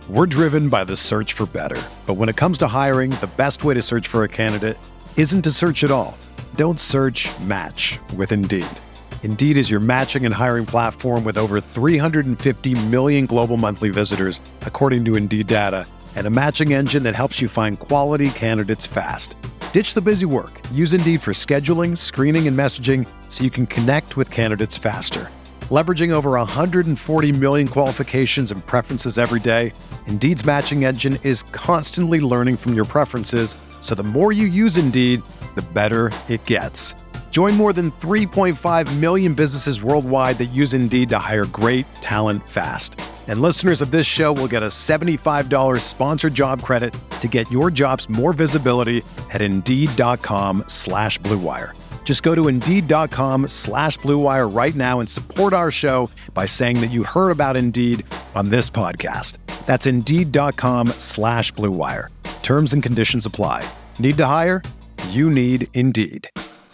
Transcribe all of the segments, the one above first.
We're driven by the search for better. But when it comes to hiring, the best way to search for a candidate isn't to search at all. Don't search, match with Indeed. Indeed is your matching and hiring platform with over 350 million global monthly visitors, according to Indeed data, and a matching engine that helps you find quality candidates fast. Ditch the busy work. Use Indeed for scheduling, screening, and messaging so you can connect with candidates faster. Leveraging over 140 million qualifications and preferences every day, Indeed's matching engine is constantly learning from your preferences, so the more you use Indeed, the better it gets. Join more than 3.5 million businesses worldwide that use Indeed to hire great talent fast. And listeners of this show will get a $75 sponsored job credit to get your jobs more visibility at Indeed.com/Blue Wire. Just go to Indeed.com/Blue Wire right now and support our show by saying that you heard about Indeed on this podcast. That's Indeed.com/Blue Wire. Terms and conditions apply. Need to hire? You need Indeed.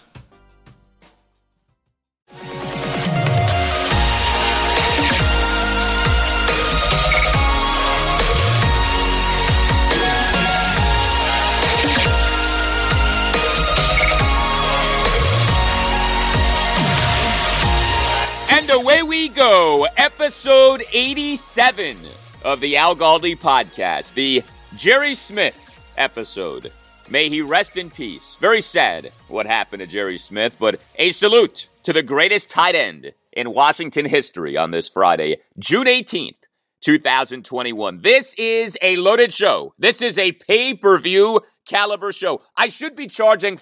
Away we go, episode 87 of the Al Galdi podcast, the Jerry Smith episode. May he rest in peace. Very sad what happened to Jerry Smith, but a salute to the greatest tight end in Washington history on this Friday, June 18th, 2021. This is a loaded show. This is a pay-per-view caliber show. I should be charging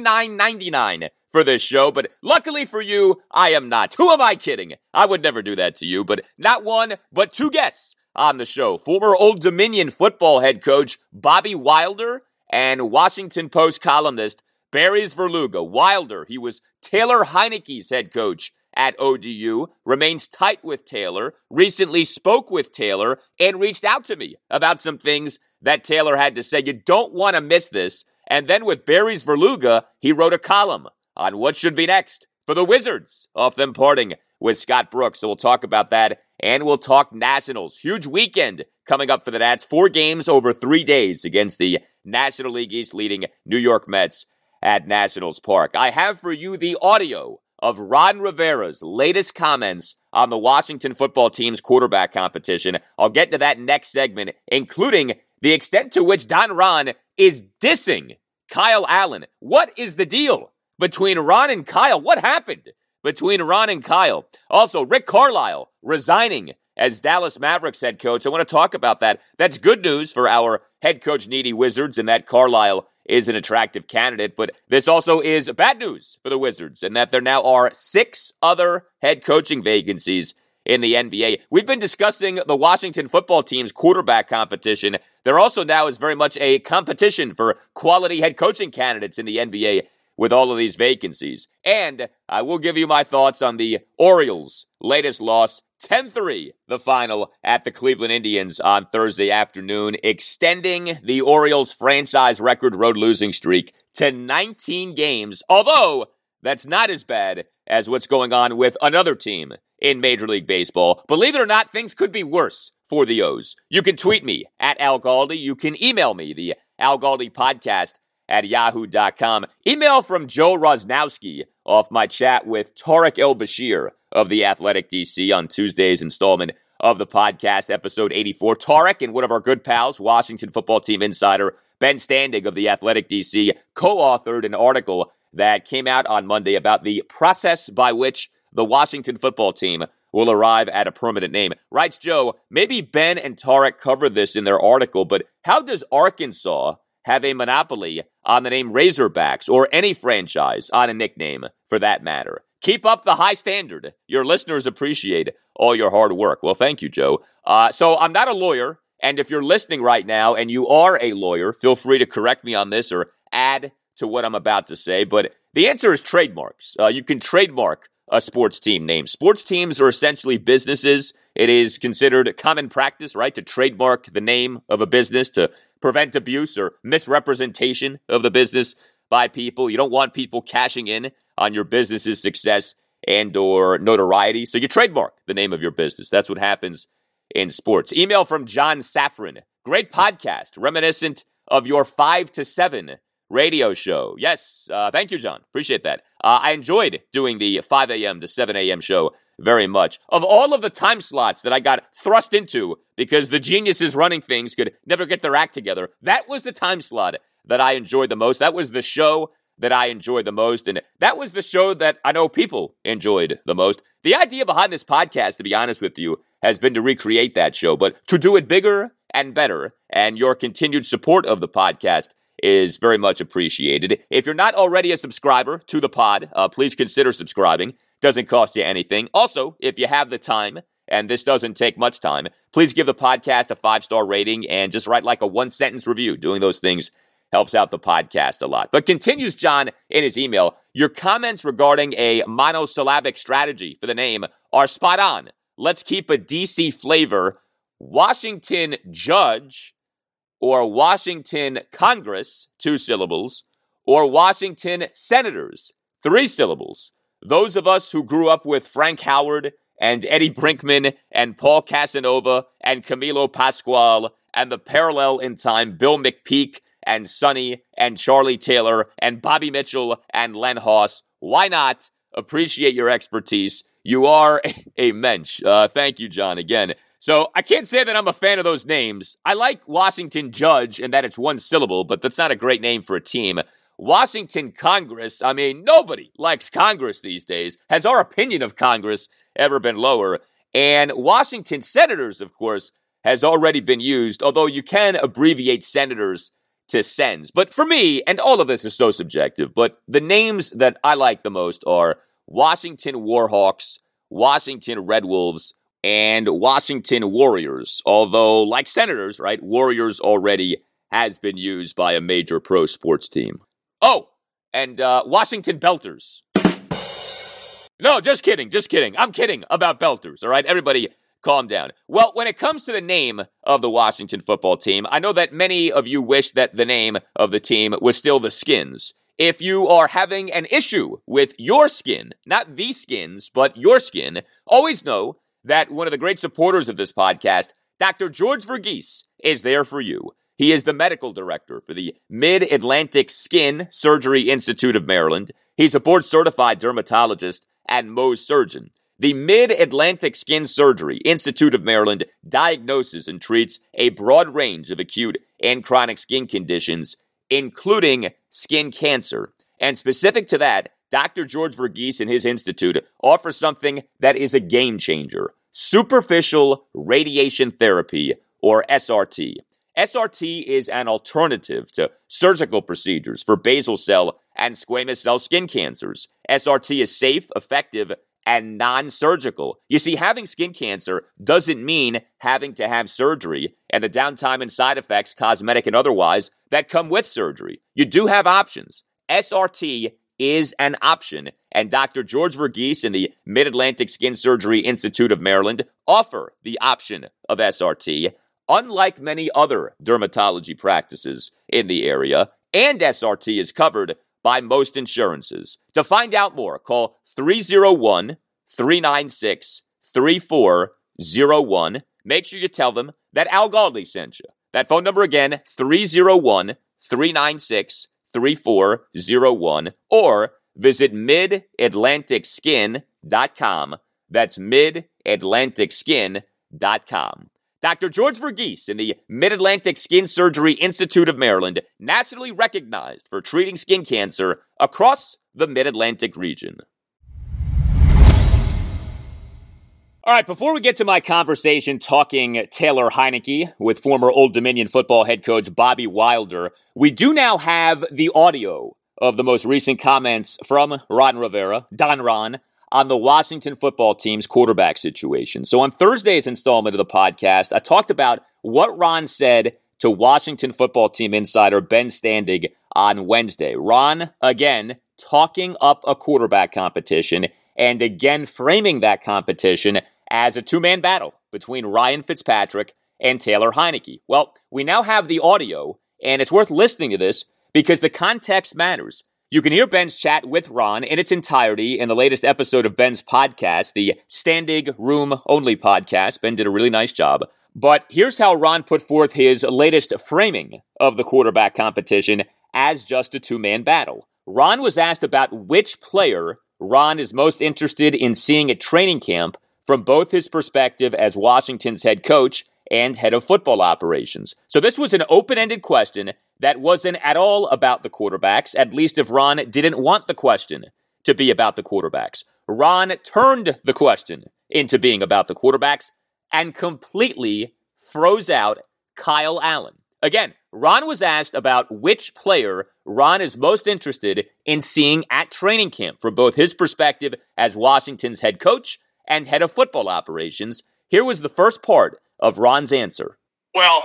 $49.99 for this show, but luckily for you, I am not. Who am I kidding? I would never do that to you, but not one, but two guests on the show. Former Old Dominion football head coach Bobby Wilder and Washington Post columnist Barry Svrluga. Wilder, he was Taylor Heinicke's head coach at ODU, remains tight with Taylor, recently spoke with Taylor, and reached out to me about some things that Taylor had to say. You don't want to miss this. And then with Barry Svrluga, he wrote a column on what should be next for the Wizards off them parting with Scott Brooks. So we'll talk about that, and we'll talk Nationals. Huge weekend coming up for the Nats. 4 games over 3 days against the National League East leading New York Mets at Nationals Park. I have for you the audio of Ron Rivera's latest comments on the Washington football team's quarterback competition. I'll get to that next segment, including the extent to which Don Ron is dissing Kyle Allen. What is the deal between Ron and Kyle? What happened between Ron and Kyle? Also, Rick Carlisle resigning as Dallas Mavericks head coach. I want to talk about that. That's good news for our head coach needy Wizards, and that Carlisle is an attractive candidate. But this also is bad news for the Wizards, and that there now are 6 other head coaching vacancies in the NBA. We've been discussing the Washington football team's quarterback competition. There also now is very much a competition for quality head coaching candidates in the NBA with all of these vacancies. And I will give you my thoughts on the Orioles' latest loss, 10-3, the final at the Cleveland Indians on Thursday afternoon, extending the Orioles' franchise record road losing streak to 19 games, although that's not as bad as what's going on with another team in Major League Baseball. Believe it or not, things could be worse for the O's. You can tweet me at Al Galdi. You can email me, the Al Galdi podcast at yahoo.com. Email from Joe Rosnowski off my chat with Tariq El-Bashir of The Athletic DC on Tuesday's installment of the podcast, episode 84. Tariq and one of our good pals, Washington football team insider Ben Standing of The Athletic DC, co-authored an article that came out on Monday about the process by which the Washington football team will arrive at a permanent name. Writes Joe, maybe Ben and Tariq covered this in their article, but how does Arkansas have a monopoly on the name Razorbacks, or any franchise on a nickname for that matter? Keep up the high standard. Your listeners appreciate all your hard work. Well, thank you, Joe. So I'm not a lawyer, and if you're listening right now and you are a lawyer, feel free to correct me on this or add to what I'm about to say, but the answer is trademarks. You can trademark a sports team name. Sports teams are essentially businesses. It is considered common practice, right, to trademark the name of a business to prevent abuse or misrepresentation of the business by people. You don't want people cashing in on your business's success and or notoriety, so you trademark the name of your business. That's what happens in sports. Email from John Safran. Great podcast, reminiscent of your 5 to 7 radio show. Yes, thank you, John. Appreciate that. I enjoyed doing the 5 a.m. to 7 a.m. show very much. Of all of the time slots that I got thrust into because the geniuses running things could never get their act together, that was the time slot that I enjoyed the most. That was the show that I enjoyed the most, and that was the show that I know people enjoyed the most. The idea behind this podcast, to be honest with you, has been to recreate that show, but to do it bigger and better, and your continued support of the podcast is very much appreciated. If you're not already a subscriber to the pod, please consider subscribing. Doesn't cost you anything. Also, if you have the time, and this doesn't take much time, please give the podcast a 5-star rating and just write like a 1-sentence review. Doing those things helps out the podcast a lot. But continues John in his email, your comments regarding a monosyllabic strategy for the name are spot on. Let's keep a DC flavor. Washington Judge or Washington Congress, 2 syllables, or Washington Senators, 3 syllables. Those of us who grew up with Frank Howard and Eddie Brinkman and Paul Casanova and Camilo Pascual and the parallel in time Bill McPeak and Sonny and Charlie Taylor and Bobby Mitchell and Len Haas. Why not? Appreciate your expertise. You are a mensch. Thank you, John, again. So I can't say that I'm a fan of those names. I like Washington Judge and that it's 1 syllable, but that's not a great name for a team. Washington Congress, I mean, nobody likes Congress these days. Has our opinion of Congress ever been lower? And Washington Senators, of course, has already been used, although you can abbreviate senators to sens. But for me, and all of this is so subjective, but the names that I like the most are Washington Warhawks, Washington Red Wolves, and Washington Warriors. Although, like Senators, right, Warriors already has been used by a major pro sports team. Oh, and Washington Belters. No, just kidding. I'm kidding about Belters, all right? Everybody calm down. Well, when it comes to the name of the Washington football team, I know that many of you wish that the name of the team was still the Skins. If you are having an issue with your skin, not the Skins, but your skin, always know that one of the great supporters of this podcast, Dr. George Verghese, is there for you. He is the medical director for the Mid-Atlantic Skin Surgery Institute of Maryland. He's a board-certified dermatologist and Mohs surgeon. The Mid-Atlantic Skin Surgery Institute of Maryland diagnoses and treats a broad range of acute and chronic skin conditions, including skin cancer. And specific to that, Dr. George Verghese and his institute offer something that is a game changer: superficial radiation therapy, or SRT. SRT is an alternative to surgical procedures for basal cell and squamous cell skin cancers. SRT is safe, effective, and non-surgical. You see, having skin cancer doesn't mean having to have surgery and the downtime and side effects, cosmetic and otherwise, that come with surgery. You do have options. SRT is an option, and Dr. George Verghese and the Mid-Atlantic Skin Surgery Institute of Maryland offer the option of SRT. Unlike many other dermatology practices in the area, and SRT is covered by most insurances. To find out more, call 301-396-3401. Make sure you tell them that Al Galdi sent you. That phone number again, 301-396-3401, or visit midatlanticskin.com. That's midatlanticskin.com. Dr. George Verghese in the Mid-Atlantic Skin Surgery Institute of Maryland, nationally recognized for treating skin cancer across the Mid-Atlantic region. All right, before we get to my conversation talking Taylor Heinicke with former Old Dominion football head coach Bobby Wilder, we do now have the audio of the most recent comments from Ron Rivera, Don Ron, on the Washington football team's quarterback situation. So on Thursday's installment of the podcast, I talked about what Ron said to Washington football team insider Ben Standig on Wednesday. Ron, again, talking up a quarterback competition and again framing that competition as a two-man battle between Ryan Fitzpatrick and Taylor Heinicke. Well, we now have the audio, and it's worth listening to this because the context matters. You can hear Ben's chat with Ron in its entirety in the latest episode of Ben's podcast, the Standing Room Only podcast. Ben did a really nice job. But here's how Ron put forth his latest framing of the quarterback competition as just a two-man battle. Ron was asked about which player Ron is most interested in seeing at training camp from both his perspective as Washington's head coach and head of football operations. So this was an open-ended question that wasn't at all about the quarterbacks, at least if Ron didn't want the question to be about the quarterbacks. Ron turned the question into being about the quarterbacks and completely froze out Kyle Allen. Again, Ron was asked about which player Ron is most interested in seeing at training camp from both his perspective as Washington's head coach and head of football operations. Here was the first part of Ron's answer. Well,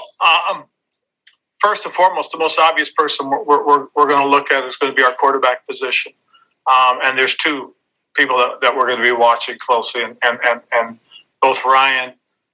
first and foremost, the most obvious person we're going to look at is going to be our quarterback position. And there's two people that we're going to be watching closely, and both Ryan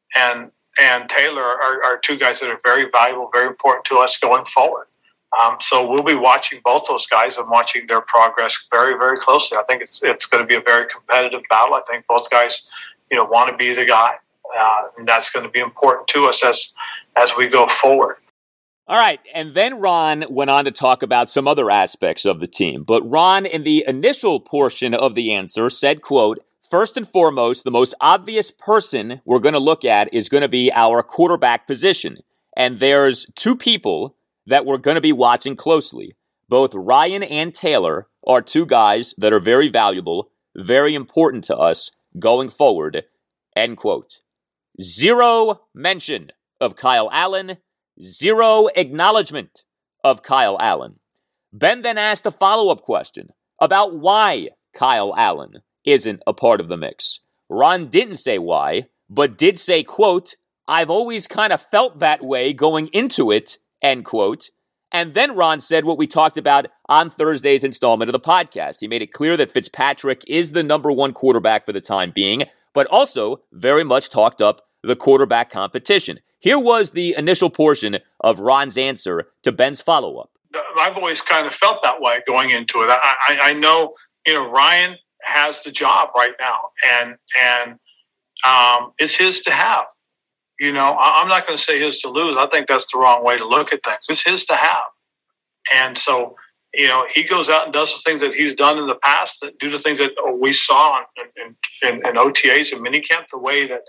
and Taylor are two guys that are very valuable, very important to us going forward. So we'll be watching both those guys and watching their progress very, very closely. I think it's going to be a very competitive battle. I think both guys, want to be the guy, and that's going to be important to us as we go forward. All right, and then Ron went on to talk about some other aspects of the team. But Ron, in the initial portion of the answer, said, quote, "First and foremost, the most obvious person we're going to look at is going to be our quarterback position. And there's two people that we're going to be watching closely. Both Ryan and Taylor are two guys that are very valuable, very important to us going forward." End quote. Zero mention of Kyle Allen. Zero acknowledgement of Kyle Allen. Ben then asked a follow-up question about why Kyle Allen isn't a part of the mix. Ron didn't say why, but did say, quote, "I've always kind of felt that way going into it," end quote. And then Ron said what we talked about on Thursday's installment of the podcast. He made it clear that Fitzpatrick is the number one quarterback for the time being, but also very much talked up the quarterback competition. Here was the initial portion of Ron's answer to Ben's follow-up. I've always kind of felt that way going into it. I know, Ryan has the job right now, and it's his to have. I'm not going to say his to lose. I think that's the wrong way to look at things. It's his to have. And so, he goes out and does the things that he's done in the past, that do the things that we saw in OTAs and minicamp, the way that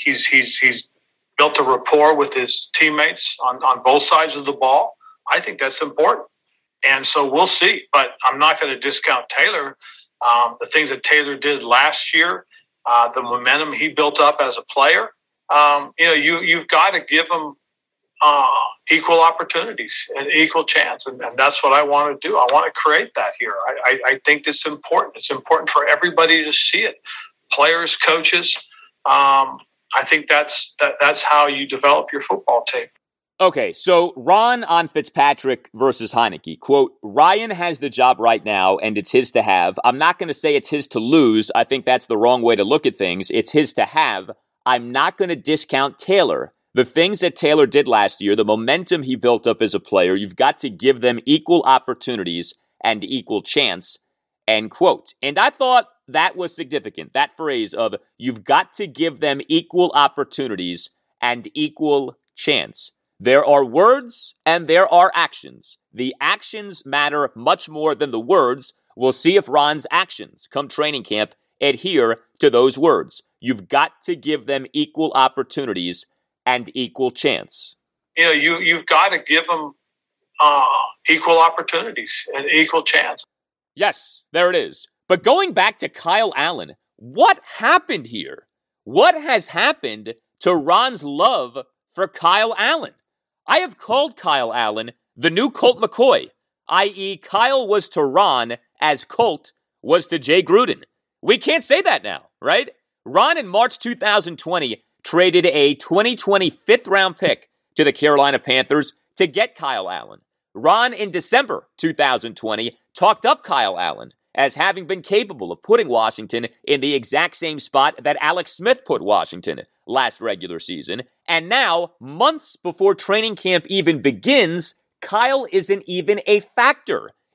he's built a rapport with his teammates on both sides of the ball. I think that's important. And so we'll see. But I'm not going to discount Taylor. The things that Taylor did last year, the momentum he built up as a player, you've got to give him equal opportunities and equal chance. And that's what I want to do. I want to create that here. I think it's important. It's important for everybody to see it. Players, coaches. I think that's how you develop your football team. Okay, so Ron on Fitzpatrick versus Heinicke. Quote, "Ryan has the job right now, and it's his to have. I'm not going to say it's his to lose. I think that's the wrong way to look at things. It's his to have. I'm not going to discount Taylor. The things that Taylor did last year, the momentum he built up as a player, you've got to give them equal opportunities and equal chance." End quote. And I thought that was significant, that phrase of you've got to give them equal opportunities and equal chance. There are words and there are actions. The actions matter much more than the words. We'll see if Ron's actions come training camp adhere to those words. You've got to give them equal opportunities and equal chance. You've got to give them equal opportunities and equal chance. Yes, there it is. But going back to Kyle Allen, what happened here? What has happened to Ron's love for Kyle Allen? I have called Kyle Allen the new Colt McCoy, i.e. Kyle was to Ron as Colt was to Jay Gruden. We can't say that now, right? Ron in March 2020 traded a 2020 fifth-round pick to the Carolina Panthers to get Kyle Allen. Ron in December 2020 talked up Kyle Allen as having been capable of putting Washington in the exact same spot that Alex Smith put Washington last regular season. And now, months before training camp even begins, Kyle isn't even a factor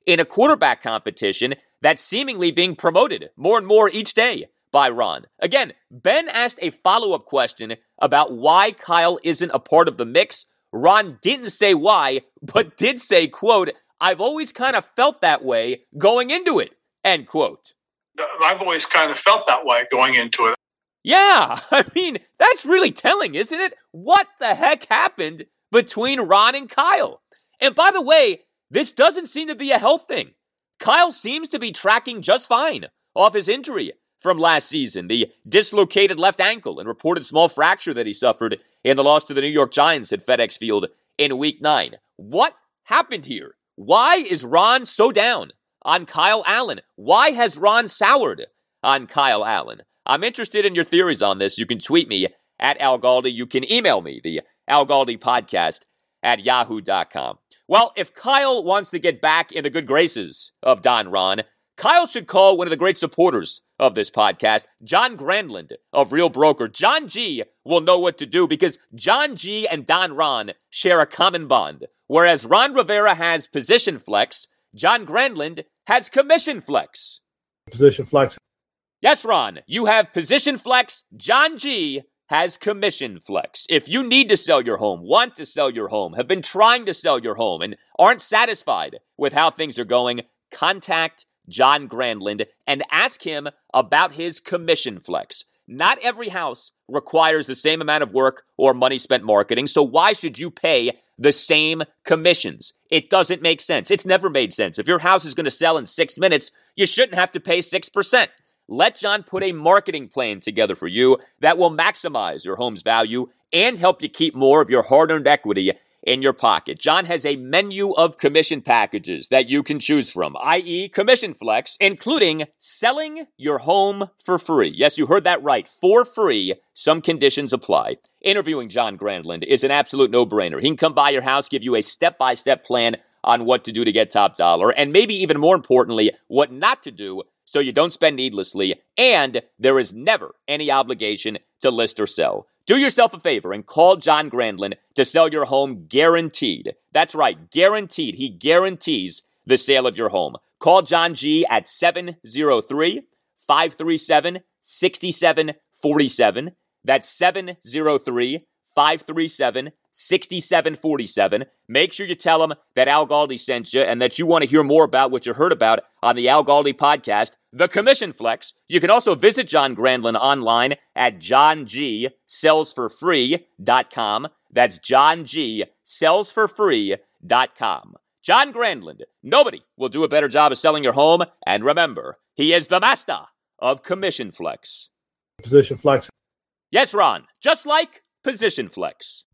in a quarterback competition that's seemingly being promoted more and more each day by Ron. Again, Ben asked a follow-up question about why Kyle isn't a part of the mix. Ron didn't say why, but did say, quote, "I've always kind of felt that way going into it," end quote. I've always kind of felt that way going into it. Yeah, I mean, that's really telling, isn't it? What the heck happened between Ron and Kyle? And by the way, this doesn't seem to be a health thing. Kyle seems to be tracking just fine off his injury from last season, the dislocated left ankle and reported small fracture that he suffered in the loss to the New York Giants at FedEx Field in Week 9. What happened here? Why is Ron so down on Kyle Allen? Why has Ron soured on Kyle Allen? I'm interested in your theories on this. You can tweet me at Al Galdi. You can email me, the Al Galdi podcast at yahoo.com. Well, if Kyle wants to get back in the good graces of Don Ron, Kyle should call one of the great supporters of this podcast, John Grandland of Real Broker. John G will know what to do because John G and Don Ron share a common bond. Whereas Ron Rivera has position flex, John Grandland has commission flex. Position flex. Yes, Ron, you have position flex. John G has commission flex. If you need to sell your home, want to sell your home, have been trying to sell your home, and aren't satisfied with how things are going, contact John Grandland and ask him about his commission flex. Not every house requires the same amount of work or money spent marketing, so why should you pay the same commissions? It doesn't make sense. It's never made sense. If your house is going to sell in 6 minutes, you shouldn't have to pay 6%. Let John put a marketing plan together for you that will maximize your home's value and help you keep more of your hard-earned equity in your pocket. John has a menu of commission packages that you can choose from, i.e. Commission Flex, including selling your home for free. Yes, you heard that right, for free. Some conditions apply. Interviewing John Grandland is an absolute no-brainer. He can come by your house, give you a step-by-step plan on what to do to get top dollar, and maybe even more importantly, what not to do so you don't spend needlessly, and there is never any obligation to list or sell. Do yourself a favor and call John Grandland to sell your home guaranteed. That's right, guaranteed. He guarantees the sale of your home. Call John G at 703-537-6747. That's 703-537-6747. Make sure you tell him that Al Galdi sent you and that you want to hear more about what you heard about on the Al Galdi podcast, The Commission Flex. You can also visit John Grandland online at johngsellsforfree.com. That's johngsellsforfree.com. John Grandland, nobody will do a better job of selling your home. And remember, he is the master of Commission Flex. Position flex. Yes, Ron, just like Position Flex.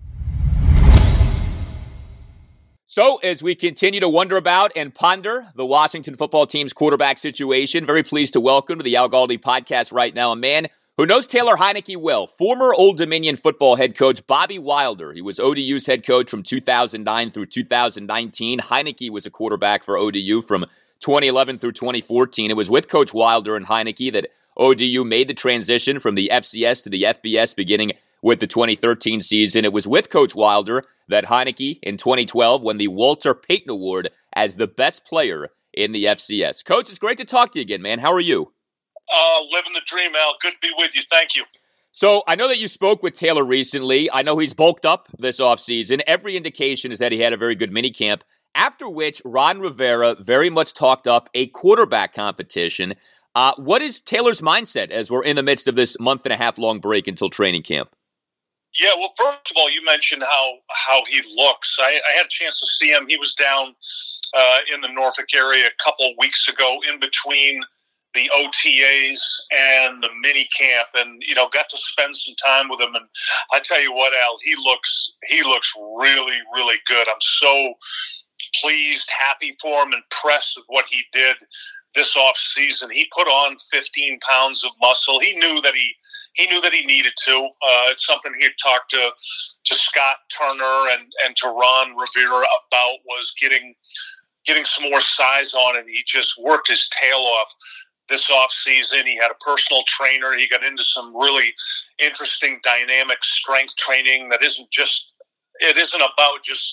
So, as we continue to wonder about and ponder the Washington football team's quarterback situation, very pleased to welcome to the Al Galdi podcast right now a man who knows Taylor Heinicke well, former Old Dominion football head coach Bobby Wilder. He was ODU's head coach from 2009 through 2019. Heinicke was a quarterback for ODU from 2011 through 2014. It was with Coach Wilder and Heinicke that ODU made the transition from the FCS to the FBS beginning with the 2013 season. It was with Coach Wilder that Heinicke in 2012 won the Walter Payton Award as the best player in the FCS. Coach, it's great to talk to you again, man. How are you? Living the dream, Al. Good to be with you. Thank you. So I know that you spoke with Taylor recently. I know he's bulked up this offseason. Every indication is that he had a very good minicamp, after which Ron Rivera very much talked up a quarterback competition. What is Taylor's mindset as we're in the midst of this month-and-a-half-long break until training camp? Yeah, well, first of all, you mentioned how he looks. I had a chance to see him. He was down in the Norfolk area a couple weeks ago in between the OTAs and the mini camp, and got to spend some time with him. And I tell you what, Al, he looks really, really good. I'm so pleased, happy for him, impressed with what he did this off season. He put on 15 pounds of muscle. He knew that he needed to. It's something he had talked to Scott Turner and to Ron Rivera about, was getting some more size on it. He just worked his tail off this off season. He had a personal trainer. He got into some really interesting dynamic strength training that isn't about just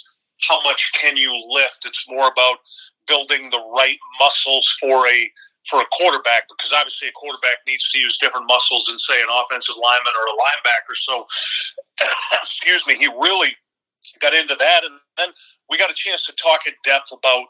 how much can you lift. It's more about building the right muscles for a quarterback, because obviously a quarterback needs to use different muscles than, say, an offensive lineman or a linebacker. So, excuse me, he really got into that, and then we got a chance to talk in depth about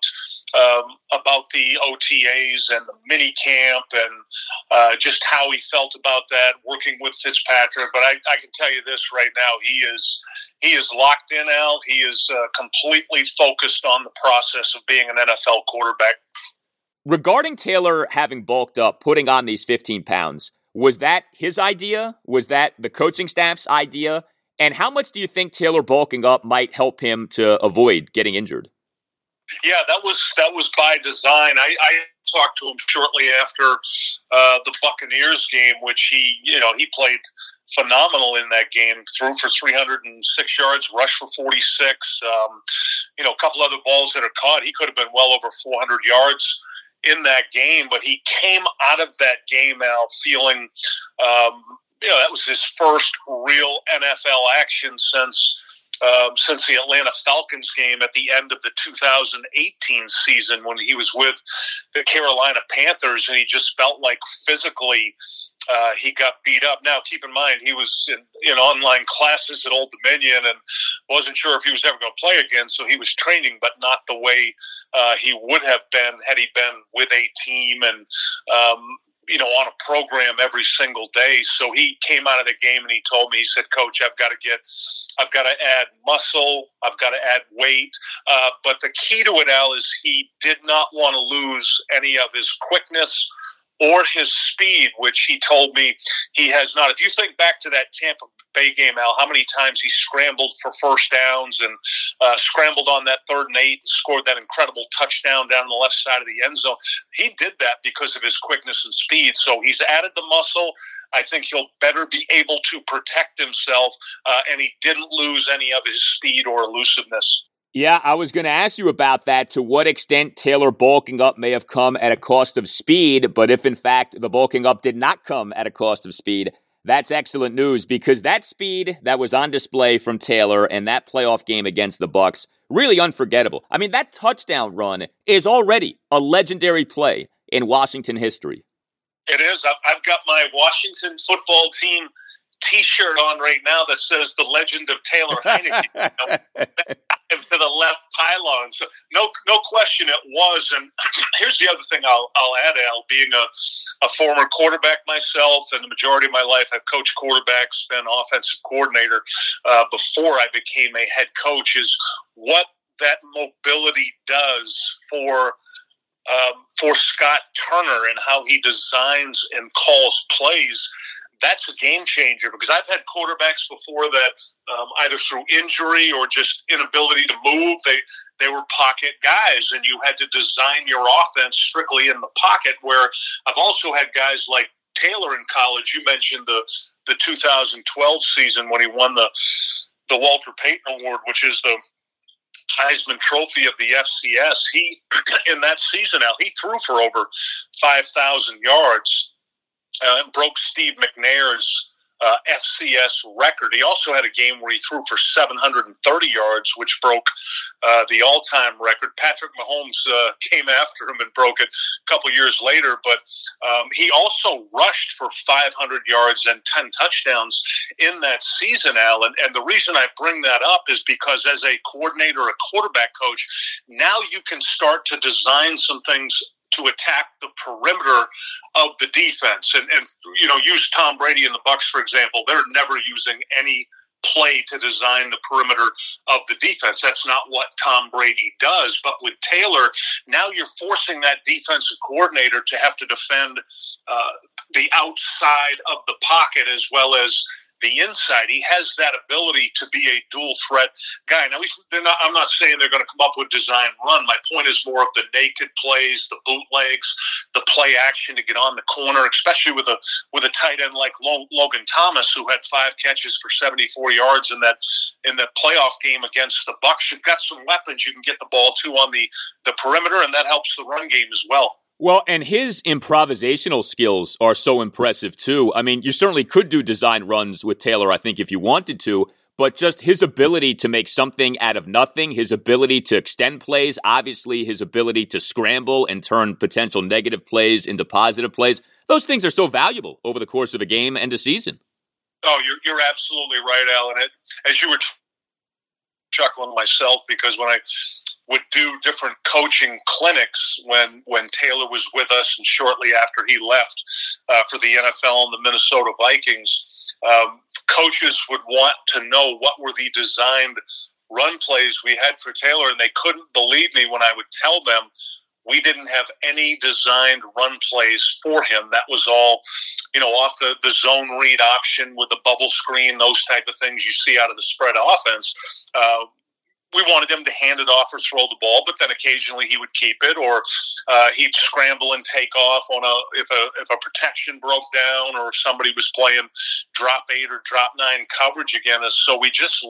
the OTAs and the mini camp and just how he felt about that, working with Fitzpatrick. But I can tell you this right now: he is locked in, Al. He is completely focused on the process of being an NFL quarterback. Regarding Taylor having bulked up, putting on these 15 pounds, was that his idea? Was that the coaching staff's idea? And how much do you think Taylor bulking up might help him to avoid getting injured? Yeah, that was by design. I talked to him shortly after the Buccaneers game, which he played phenomenal in that game. Threw for 306 yards, rushed for 46. A couple other balls that are caught. He could have been well over 400 yards in that game, but he came out of that game out feeling. That was his first real NFL action since the Atlanta Falcons game at the end of the 2018 season when he was with the Carolina Panthers, and he just felt like physically he got beat up. Now, keep in mind, he was in online classes at Old Dominion and wasn't sure if he was ever going to play again, so he was training, but not the way he would have been had he been with a team and on a program every single day. So he came out of the game and he told me, he said, "Coach, I've got to add muscle. I've got to add weight." But the key to it, Al, is he did not want to lose any of his quickness or his speed, which he told me he has not. If you think back to that Tampa Bay game, Al, how many times he scrambled for first downs and scrambled on that 3rd and 8 and scored that incredible touchdown down the left side of the end zone. He did that because of his quickness and speed. So he's added the muscle. I think he'll better be able to protect himself, and he didn't lose any of his speed or elusiveness. Yeah, I was going to ask you about that, to what extent Taylor bulking up may have come at a cost of speed, but if in fact the bulking up did not come at a cost of speed, that's excellent news, because that speed that was on display from Taylor in that playoff game against the Bucs, really unforgettable. I mean, that touchdown run is already a legendary play in Washington history. It is. I've got my Washington football team T-shirt on right now that says "The Legend of Taylor Heinicke." To the left pylon. So no question it was. And here's the other thing I'll add, Al, being a former quarterback myself, and the majority of my life I've coached quarterbacks, been offensive coordinator before I became a head coach, is what that mobility does for Scott Turner and how he designs and calls plays. That's a game changer, because I've had quarterbacks before that either through injury or just inability to move, they were pocket guys, and you had to design your offense strictly in the pocket, where I've also had guys like Taylor in college. You mentioned the 2012 season when he won the Walter Payton Award, which is the Heisman Trophy of the FCS. He, in that season, Al, he threw for over 5,000 yards. Broke Steve McNair's FCS record. He also had a game where he threw for 730 yards, which broke the all-time record. Patrick Mahomes came after him and broke it a couple years later, but he also rushed for 500 yards and 10 touchdowns in that season, Al. And the reason I bring that up is because as a coordinator, a quarterback coach, now you can start to design some things to attack the perimeter of the defense. And use Tom Brady and the Bucs, for example. They're never using any play to design the perimeter of the defense. That's not what Tom Brady does. But with Taylor, now you're forcing that defensive coordinator to have to defend the outside of the pocket as well as the inside. He has that ability to be a dual threat guy. Now, I'm not saying they're going to come up with design run. My point is more of the naked plays, the bootlegs, the play action to get on the corner, especially with a tight end like Logan Thomas, who had 5 catches for 74 yards in that playoff game against the Bucs. You've got some weapons you can get the ball to on the perimeter, and that helps the run game as well. Well, and his improvisational skills are so impressive, too. I mean, you certainly could do design runs with Taylor, I think, if you wanted to. but just his ability to make something out of nothing, his ability to extend plays, obviously his ability to scramble and turn potential negative plays into positive plays. Those things are so valuable over the course of a game and a season. Oh, you're absolutely right, Alan. As you were chuckling myself, because when I would do different coaching clinics when Taylor was with us and shortly after he left for the NFL and the Minnesota Vikings, coaches would want to know what were the designed run plays we had for Taylor, and they couldn't believe me when I would tell them we didn't have any designed run plays for him. That was all, off the zone read option with the bubble screen, those type of things you see out of the spread offense. We wanted him to hand it off or throw the ball, but then occasionally he would keep it, or he'd scramble and take off on if a protection broke down, or if somebody was playing drop 8 or drop 9 coverage against us. So we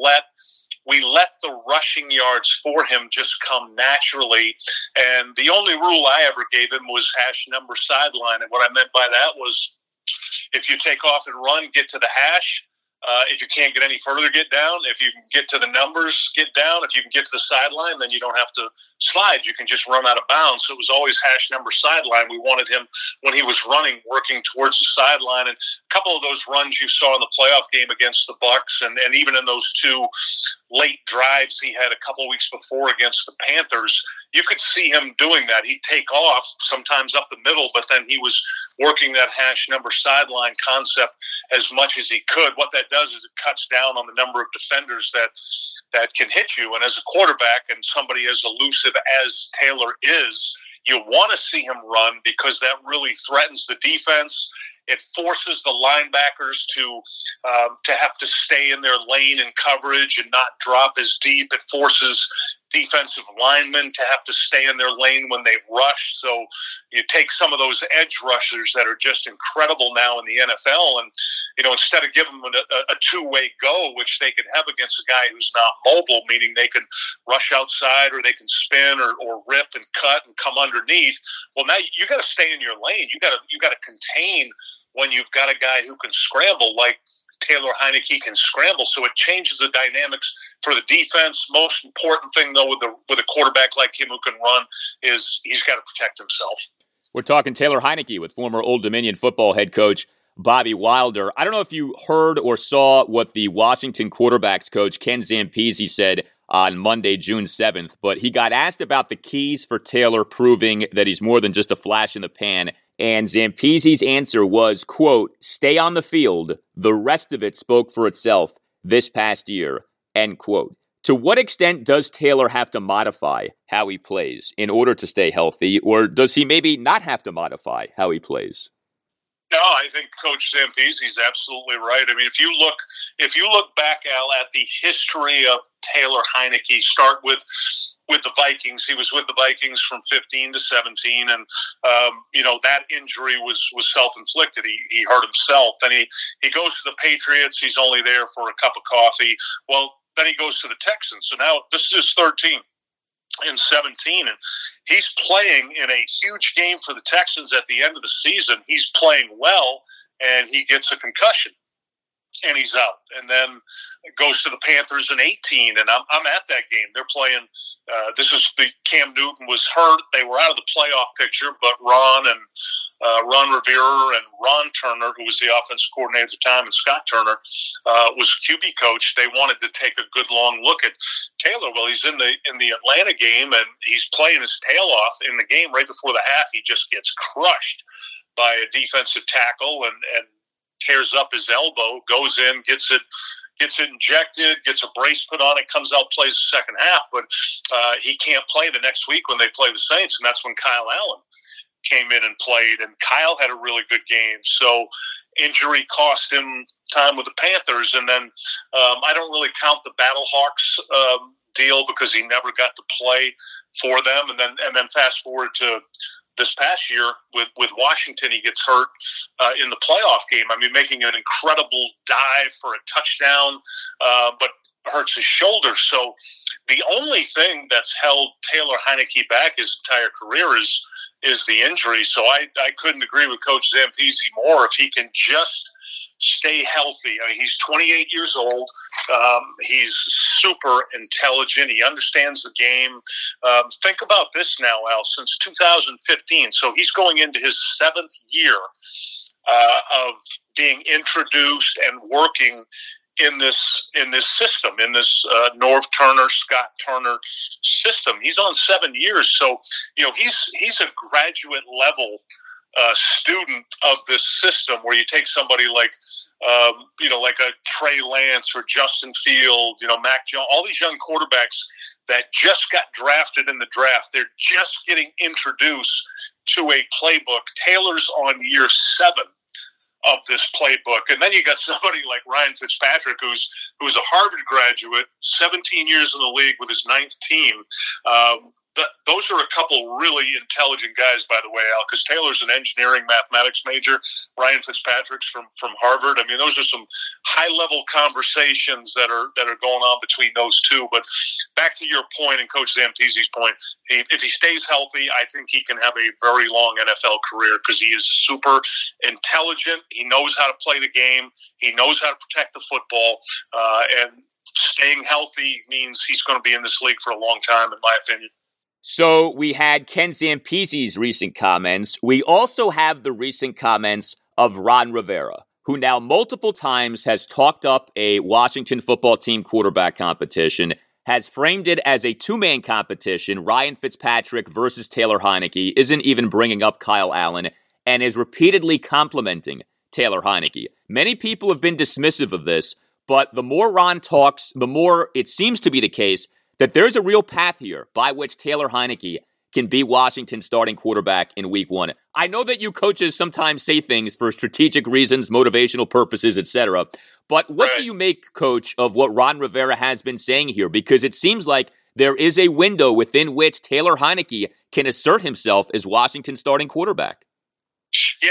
let the rushing yards for him just come naturally. And the only rule I ever gave him was hash number sideline. And what I meant by that was, if you take off and run, get to the hash. If you can't get any further, get down. If you can get to the numbers, get down. If you can get to the sideline, then you don't have to slide. You can just run out of bounds. So it was always hash number sideline. We wanted him, when he was running, working towards the sideline. And a couple of those runs you saw in the playoff game against the Bucs, and even in those 2 late drives he had a couple weeks before against the Panthers, you could see him doing that. He'd take off, sometimes up the middle, but then he was working that hash number sideline concept as much as he could. What that does is it cuts down on the number of defenders that can hit you. And as a quarterback and somebody as elusive as Taylor is, you want to see him run, because that really threatens the defense. It forces the linebackers to have to stay in their lane in coverage and not drop as deep. It forces defensive linemen to have to stay in their lane when they rush. So you take some of those edge rushers that are just incredible now in the NFL, and instead of giving them a two-way go, which they can have against a guy who's not mobile, meaning they can rush outside or they can spin or rip and cut and come underneath. Well, now you got to stay in your lane. You got to contain when you've got a guy who can scramble like Taylor Heinicke can scramble. So it changes the dynamics for the defense. Most important thing, though, with a quarterback like him who can run, is he's got to protect himself. We're talking Taylor Heinicke with former Old Dominion football head coach Bobby Wilder. I don't know if you heard or saw what the Washington quarterbacks coach Ken Zampese said on Monday, June 7th, but he got asked about the keys for Taylor proving that he's more than just a flash in the pan. And Zampese's answer was, quote, "Stay on the field. The rest of it spoke for itself this past year," end quote. To what extent does Taylor have to modify how he plays in order to stay healthy, or does he maybe not have to modify how he plays? No, I think Coach Zampese's absolutely right. I mean, if you look back, Al, at the history of Taylor Heinicke, start with the Vikings. He was with the Vikings from 15 to 17, and that injury was self-inflicted. He hurt himself. Then he goes to the Patriots. He's only there for a cup of coffee. Well, then he goes to the Texans. So now this is his third team in 17, and he's playing in a huge game for the Texans at the end of the season. He's playing well, and he gets a concussion, and he's out. And then goes to the Panthers in 18, and I'm at that game. They're playing. Cam Newton was hurt. They were out of the playoff picture, but Ron Rivera and Ron Turner, who was the offensive coordinator at the time, and Scott Turner was QB coach. They wanted to take a good long look at Taylor. Well, he's in the Atlanta game, and he's playing his tail off in the game. Right before the half, he just gets crushed by a defensive tackle and tears up his elbow, goes in, gets it injected, gets a brace put on it, comes out, plays the second half, but he can't play the next week when they play the Saints, and that's when Kyle Allen came in and played, and Kyle had a really good game. So injury cost him time with the Panthers, and then I don't really count the Battlehawks deal because he never got to play for them, and then fast forward to this past year with Washington, he gets hurt in the playoff game. I mean, making an incredible dive for a touchdown, but hurts his shoulder. So the only thing that's held Taylor Heinicke back his entire career is the injury. So I couldn't agree with Coach Zampese more. If he can just stay healthy. I mean, he's 28 years old. He's super intelligent. He understands the game. Think about this now, Al, since 2015. So he's going into his 7th year of being introduced and working in this system, in this Norv Turner, Scott Turner system. He's on 7 years, so he's a graduate level student of this system, where you take somebody like like a Trey Lance or Justin Fields, Mac Jones, all these young quarterbacks that just got drafted in the draft. They're just getting introduced to a playbook. Taylor's on year 7 of this playbook. And then you got somebody like Ryan Fitzpatrick, who's a Harvard graduate, 17 years in the league with his 9th team. Those are a couple really intelligent guys, by the way, Al, because Taylor's an engineering mathematics major. Ryan Fitzpatrick's from Harvard. I mean, those are some high-level conversations that are going on between those two. But back to your point and Coach Zampese's point, if he stays healthy, I think he can have a very long NFL career, because he is super intelligent. He knows how to play the game. He knows how to protect the football. And staying healthy means he's going to be in this league for a long time, in my opinion. So we had Ken Zampese's recent comments. We also have the recent comments of Ron Rivera, who now multiple times has talked up a Washington football team quarterback competition, has framed it as a 2-man competition, Ryan Fitzpatrick versus Taylor Heinicke, isn't even bringing up Kyle Allen, and is repeatedly complimenting Taylor Heinicke. Many people have been dismissive of this, but the more Ron talks, the more it seems to be the case that there's a real path here by which Taylor Heinicke can be Washington's starting quarterback in Week 1. I know that you coaches sometimes say things for strategic reasons, motivational purposes, etc. But what do you make, Coach, of what Ron Rivera has been saying here? Because it seems like there is a window within which Taylor Heinicke can assert himself as Washington's starting quarterback. Yeah,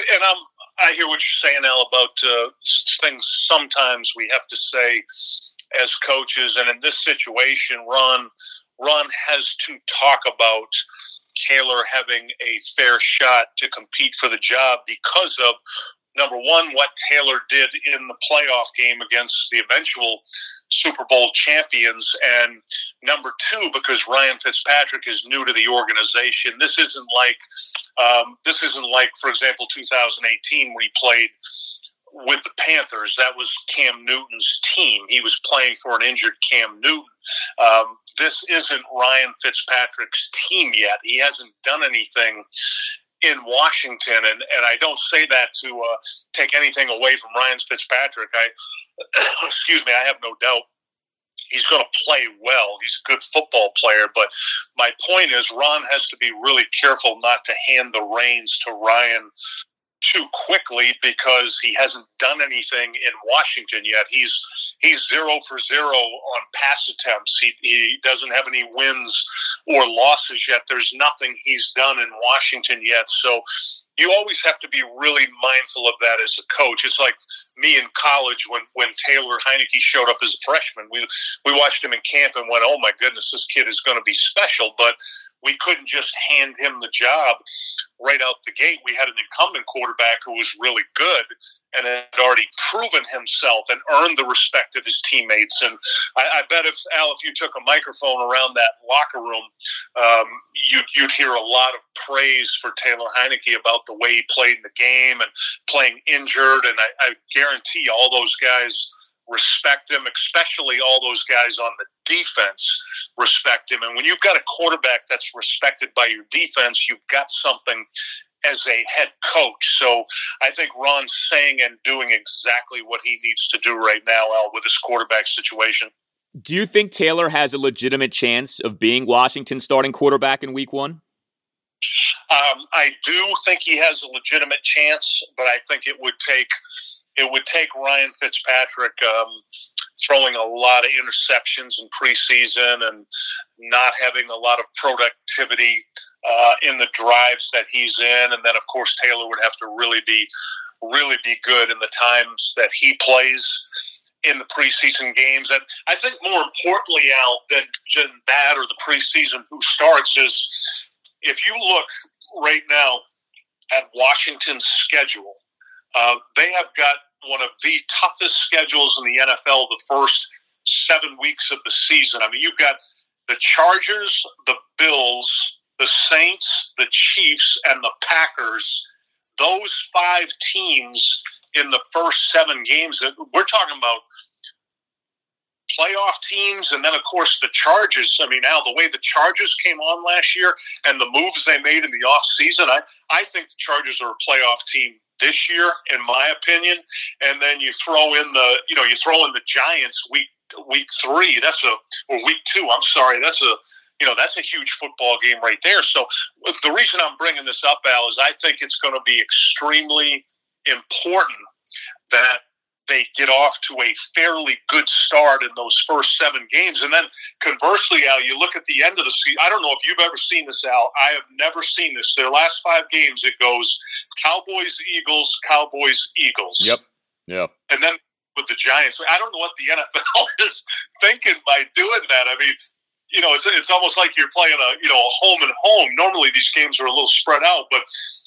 I hear what you're saying, Al, about things sometimes we have to say as coaches, and in this situation, Ron has to talk about Taylor having a fair shot to compete for the job because of, number one, what Taylor did in the playoff game against the eventual Super Bowl champions, and number two, because Ryan Fitzpatrick is new to the organization. This isn't like, for example, 2018 when he played with the Panthers. That was Cam Newton's team. He was playing for an injured Cam Newton. This isn't Ryan Fitzpatrick's team yet. He hasn't done anything in Washington, and I don't say that to take anything away from Ryan Fitzpatrick. I have no doubt he's going to play well. He's a good football player, but my point is Ron has to be really careful not to hand the reins to Ryan too quickly, because he hasn't done anything in Washington yet. He's 0 for 0 on pass attempts. He doesn't have any wins or losses yet. There's nothing he's done in Washington yet. So you always have to be really mindful of that as a coach. It's like me in college when Taylor Heinicke showed up as a freshman. We watched him in camp and went, oh my goodness, this kid is going to be special. But we couldn't just hand him the job right out the gate. We had an incumbent quarterback who was really good and had already proven himself and earned the respect of his teammates. And I bet if you took a microphone around that locker room, you'd hear a lot of praise for Taylor Heinicke about the way he played in the game and playing injured. And I guarantee all those guys respect him, especially all those guys on the defense respect him. And when you've got a quarterback that's respected by your defense, you've got something as a head coach. So I think Ron's saying and doing exactly what he needs to do right now, Al, with his quarterback situation. Do you think Taylor has a legitimate chance of being Washington's starting quarterback in Week 1? I do think he has a legitimate chance, but I think it would take Ryan Fitzpatrick throwing a lot of interceptions in preseason and not having a lot of productivity in the drives that he's in. And then, of course, Taylor would have to really be good in the times that he plays in the preseason games. And I think more importantly, Al, than that or the preseason who starts is if you look right now at Washington's schedule, they have got one of the toughest schedules in the NFL the first 7 weeks of the season. I mean, you've got the Chargers, the Bills, the Saints, the Chiefs, and the Packers. Those 5 teams in the first 7 games. We're talking about playoff teams, and then, of course, the Chargers. I mean, now, the way the Chargers came on last year and the moves they made in the offseason, I think the Chargers are a playoff team this year, in my opinion. And then you throw in the Giants week 3. Or week 2. I'm sorry. That's a huge football game right there. So the reason I'm bringing this up, Al, is I think it's going to be extremely important that they get off to a fairly good start in those first 7 games. And then conversely, Al, you look at the end of the season. I don't know if you've ever seen this, Al. I have never seen this. Their last 5 games, it goes Cowboys, Eagles, Cowboys, Eagles. Yep. And then with the Giants, I don't know what the NFL is thinking by doing that. I mean, it's almost like you're playing a home and home. Normally these games are a little spread out, but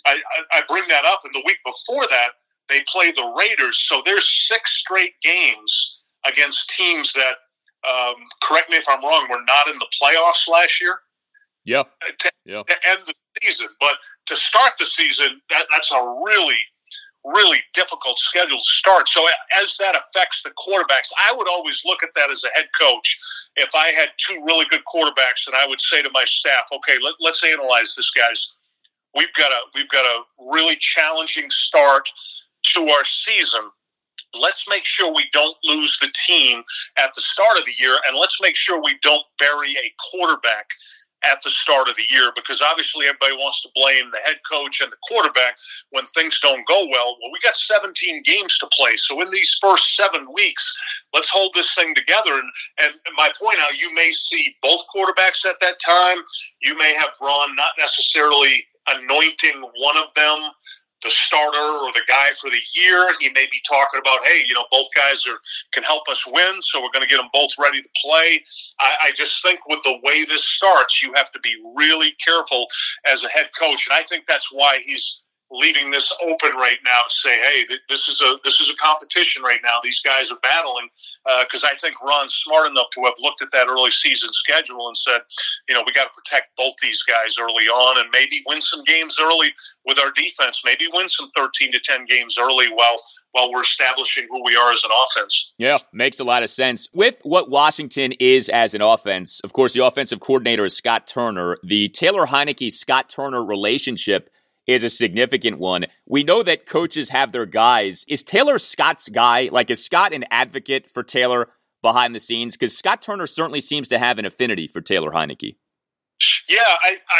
I bring that up. And the week before that, they play the Raiders. So there's 6 straight games against teams that, correct me if I'm wrong, were not in the playoffs last year. Yep. To end the season. But to start the season, that's a really, really difficult schedule to start. So as that affects the quarterbacks, I would always look at that as a head coach. If I had 2 really good quarterbacks, and I would say to my staff, okay, let's analyze this, guys. We've got a really challenging start to our season. Let's make sure we don't lose the team at the start of the year, and let's make sure we don't bury a quarterback at the start of the year, because obviously everybody wants to blame the head coach and the quarterback when things don't go well. Well, we got 17 games to play, so in these first 7 weeks, let's hold this thing together. And my point out, you may see both quarterbacks at that time. You may have Ron not necessarily anointing one of them the starter or the guy for the year. He may be talking about, hey, both guys can help us win, so we're going to get them both ready to play. I just think with the way this starts, you have to be really careful as a head coach, and I think that's why he's leaving this open right now to say, hey, this is a competition right now. These guys are battling, because I think Ron's smart enough to have looked at that early season schedule and said, we got to protect both these guys early on, and maybe win some games early with our defense. Maybe win some 13 to 10 games early while we're establishing who we are as an offense. Yeah, makes a lot of sense. With what Washington is as an offense, of course, the offensive coordinator is Scott Turner. The Taylor Heinicke-Scott Turner relationship is a significant one. We know that coaches have their guys. Is Taylor Scott's guy? Like, is Scott an advocate for Taylor behind the scenes? Because Scott Turner certainly seems to have an affinity for Taylor Heinicke. Yeah,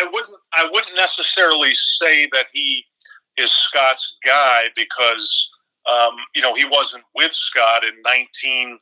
I wouldn't necessarily say that he is Scott's guy, because he wasn't with Scott in 19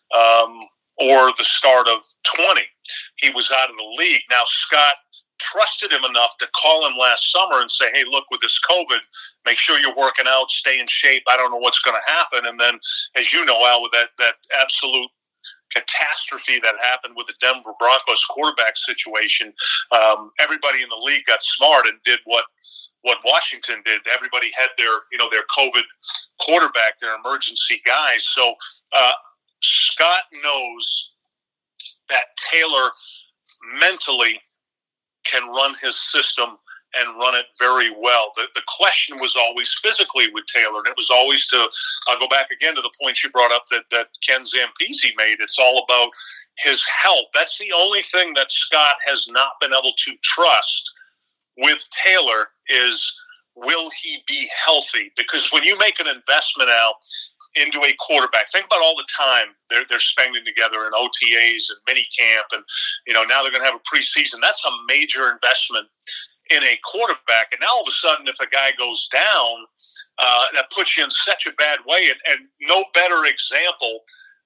or the start of 20. He was out of the league. Now, Scott trusted him enough to call him last summer and say, hey, look, with this COVID, make sure you're working out, stay in shape. I don't know what's going to happen. And then, as you know, Al, with that absolute catastrophe that happened with the Denver Broncos quarterback situation, everybody in the league got smart and did what Washington did. Everybody had their COVID quarterback, their emergency guys. So Scott knows that Taylor mentally can run his system and run it very well. The question was always physically with Taylor, and it was always I'll go back again to the point you brought up that Ken Zampese made. It's all about his health. That's the only thing that Scott has not been able to trust with Taylor is, will he be healthy? Because when you make an investment out into a quarterback, think about all the time they're spending together in OTAs and mini camp, and now they're going to have a preseason. That's a major investment in a quarterback. And now all of a sudden, if a guy goes down, that puts you in such a bad way. And no better example,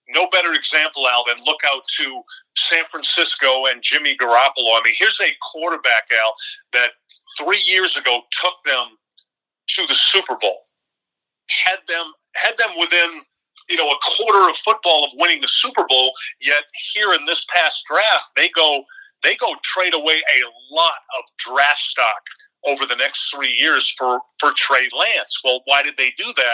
Al, than look out to San Francisco and Jimmy Garoppolo. I mean, here's a quarterback, Al, that 3 years ago took them to the Super Bowl, had them within a quarter of football of winning the Super Bowl. Yet here in this past draft, they go trade away a lot of draft stock over the next 3 years for Trey Lance. Well, why did they do that?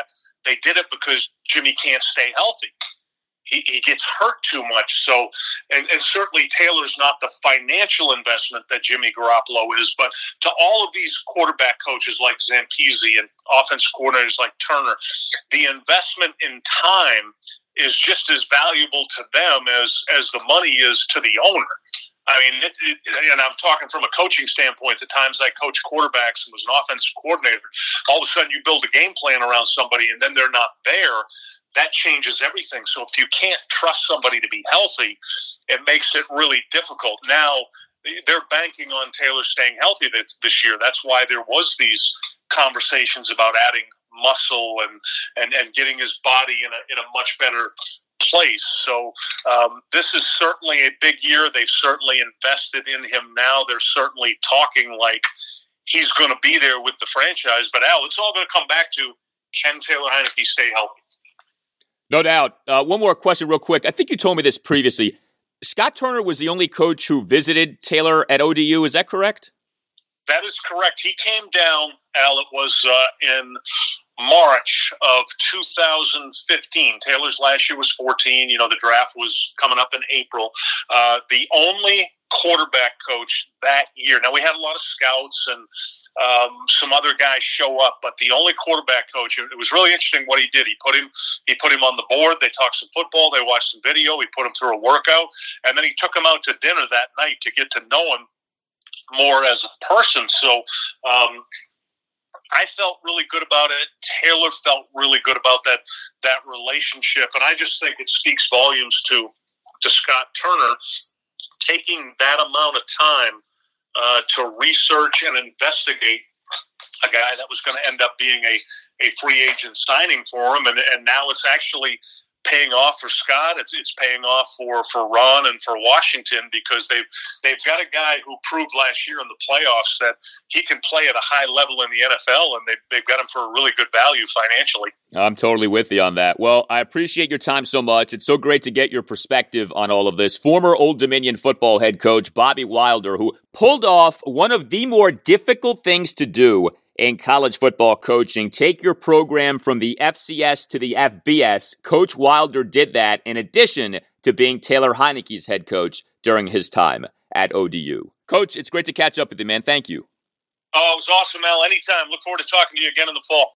They did it because Jimmy can't stay healthy. He gets hurt too much. So, and certainly Taylor's not the financial investment that Jimmy Garoppolo is, but to all of these quarterback coaches like Zampese and offense coordinators like Turner, the investment in time is just as valuable to them as the money is to the owner. I mean, and I'm talking from a coaching standpoint. At times I coach quarterbacks and was an offensive coordinator. All of a sudden you build a game plan around somebody and then they're not there. That changes everything. So if you can't trust somebody to be healthy, it makes it really difficult. Now they're banking on Taylor staying healthy this year. That's why there was these conversations about adding muscle and getting his body in a much better place. So this is certainly a big year. They've certainly invested in him now. They're certainly talking like he's going to be there with the franchise. But Al, it's all going to come back to, can Taylor Heinicke stay healthy? No doubt. One more question real quick. I think you told me this previously. Scott Turner was the only coach who visited Taylor at ODU. Is that correct? That is correct. He came down, Al, it was in March of 2015. Taylor's last year was 14. The draft was coming up in April. The only quarterback coach that year. Now, we had a lot of scouts and some other guys show up, but the only quarterback coach, it was really interesting what he did. He put him on the board. They talked some football. They watched some video. He put him through a workout, and then he took him out to dinner that night to get to know him more as a person. So I felt really good about it. Taylor felt really good about that relationship, and I just think it speaks volumes to Scott Turner taking that amount of time to research and investigate a guy that was going to end up being a free agent signing for him, and now it's actually paying off for Scott. It's paying off for Ron and for Washington, because they've got a guy who proved last year in the playoffs that he can play at a high level in the NFL, and they've got him for a really good value financially. I'm totally with you on that. Well, I appreciate your time so much. It's so great to get your perspective on all of this. Former Old Dominion football head coach Bobby Wilder, who pulled off one of the more difficult things to do in college football coaching, take your program from the FCS to the FBS. Coach Wilder did that in addition to being Taylor Heinicke's head coach during his time at ODU. Coach, it's great to catch up with you, man. Thank you. Oh, it was awesome, Al. Anytime. Look forward to talking to you again in the fall.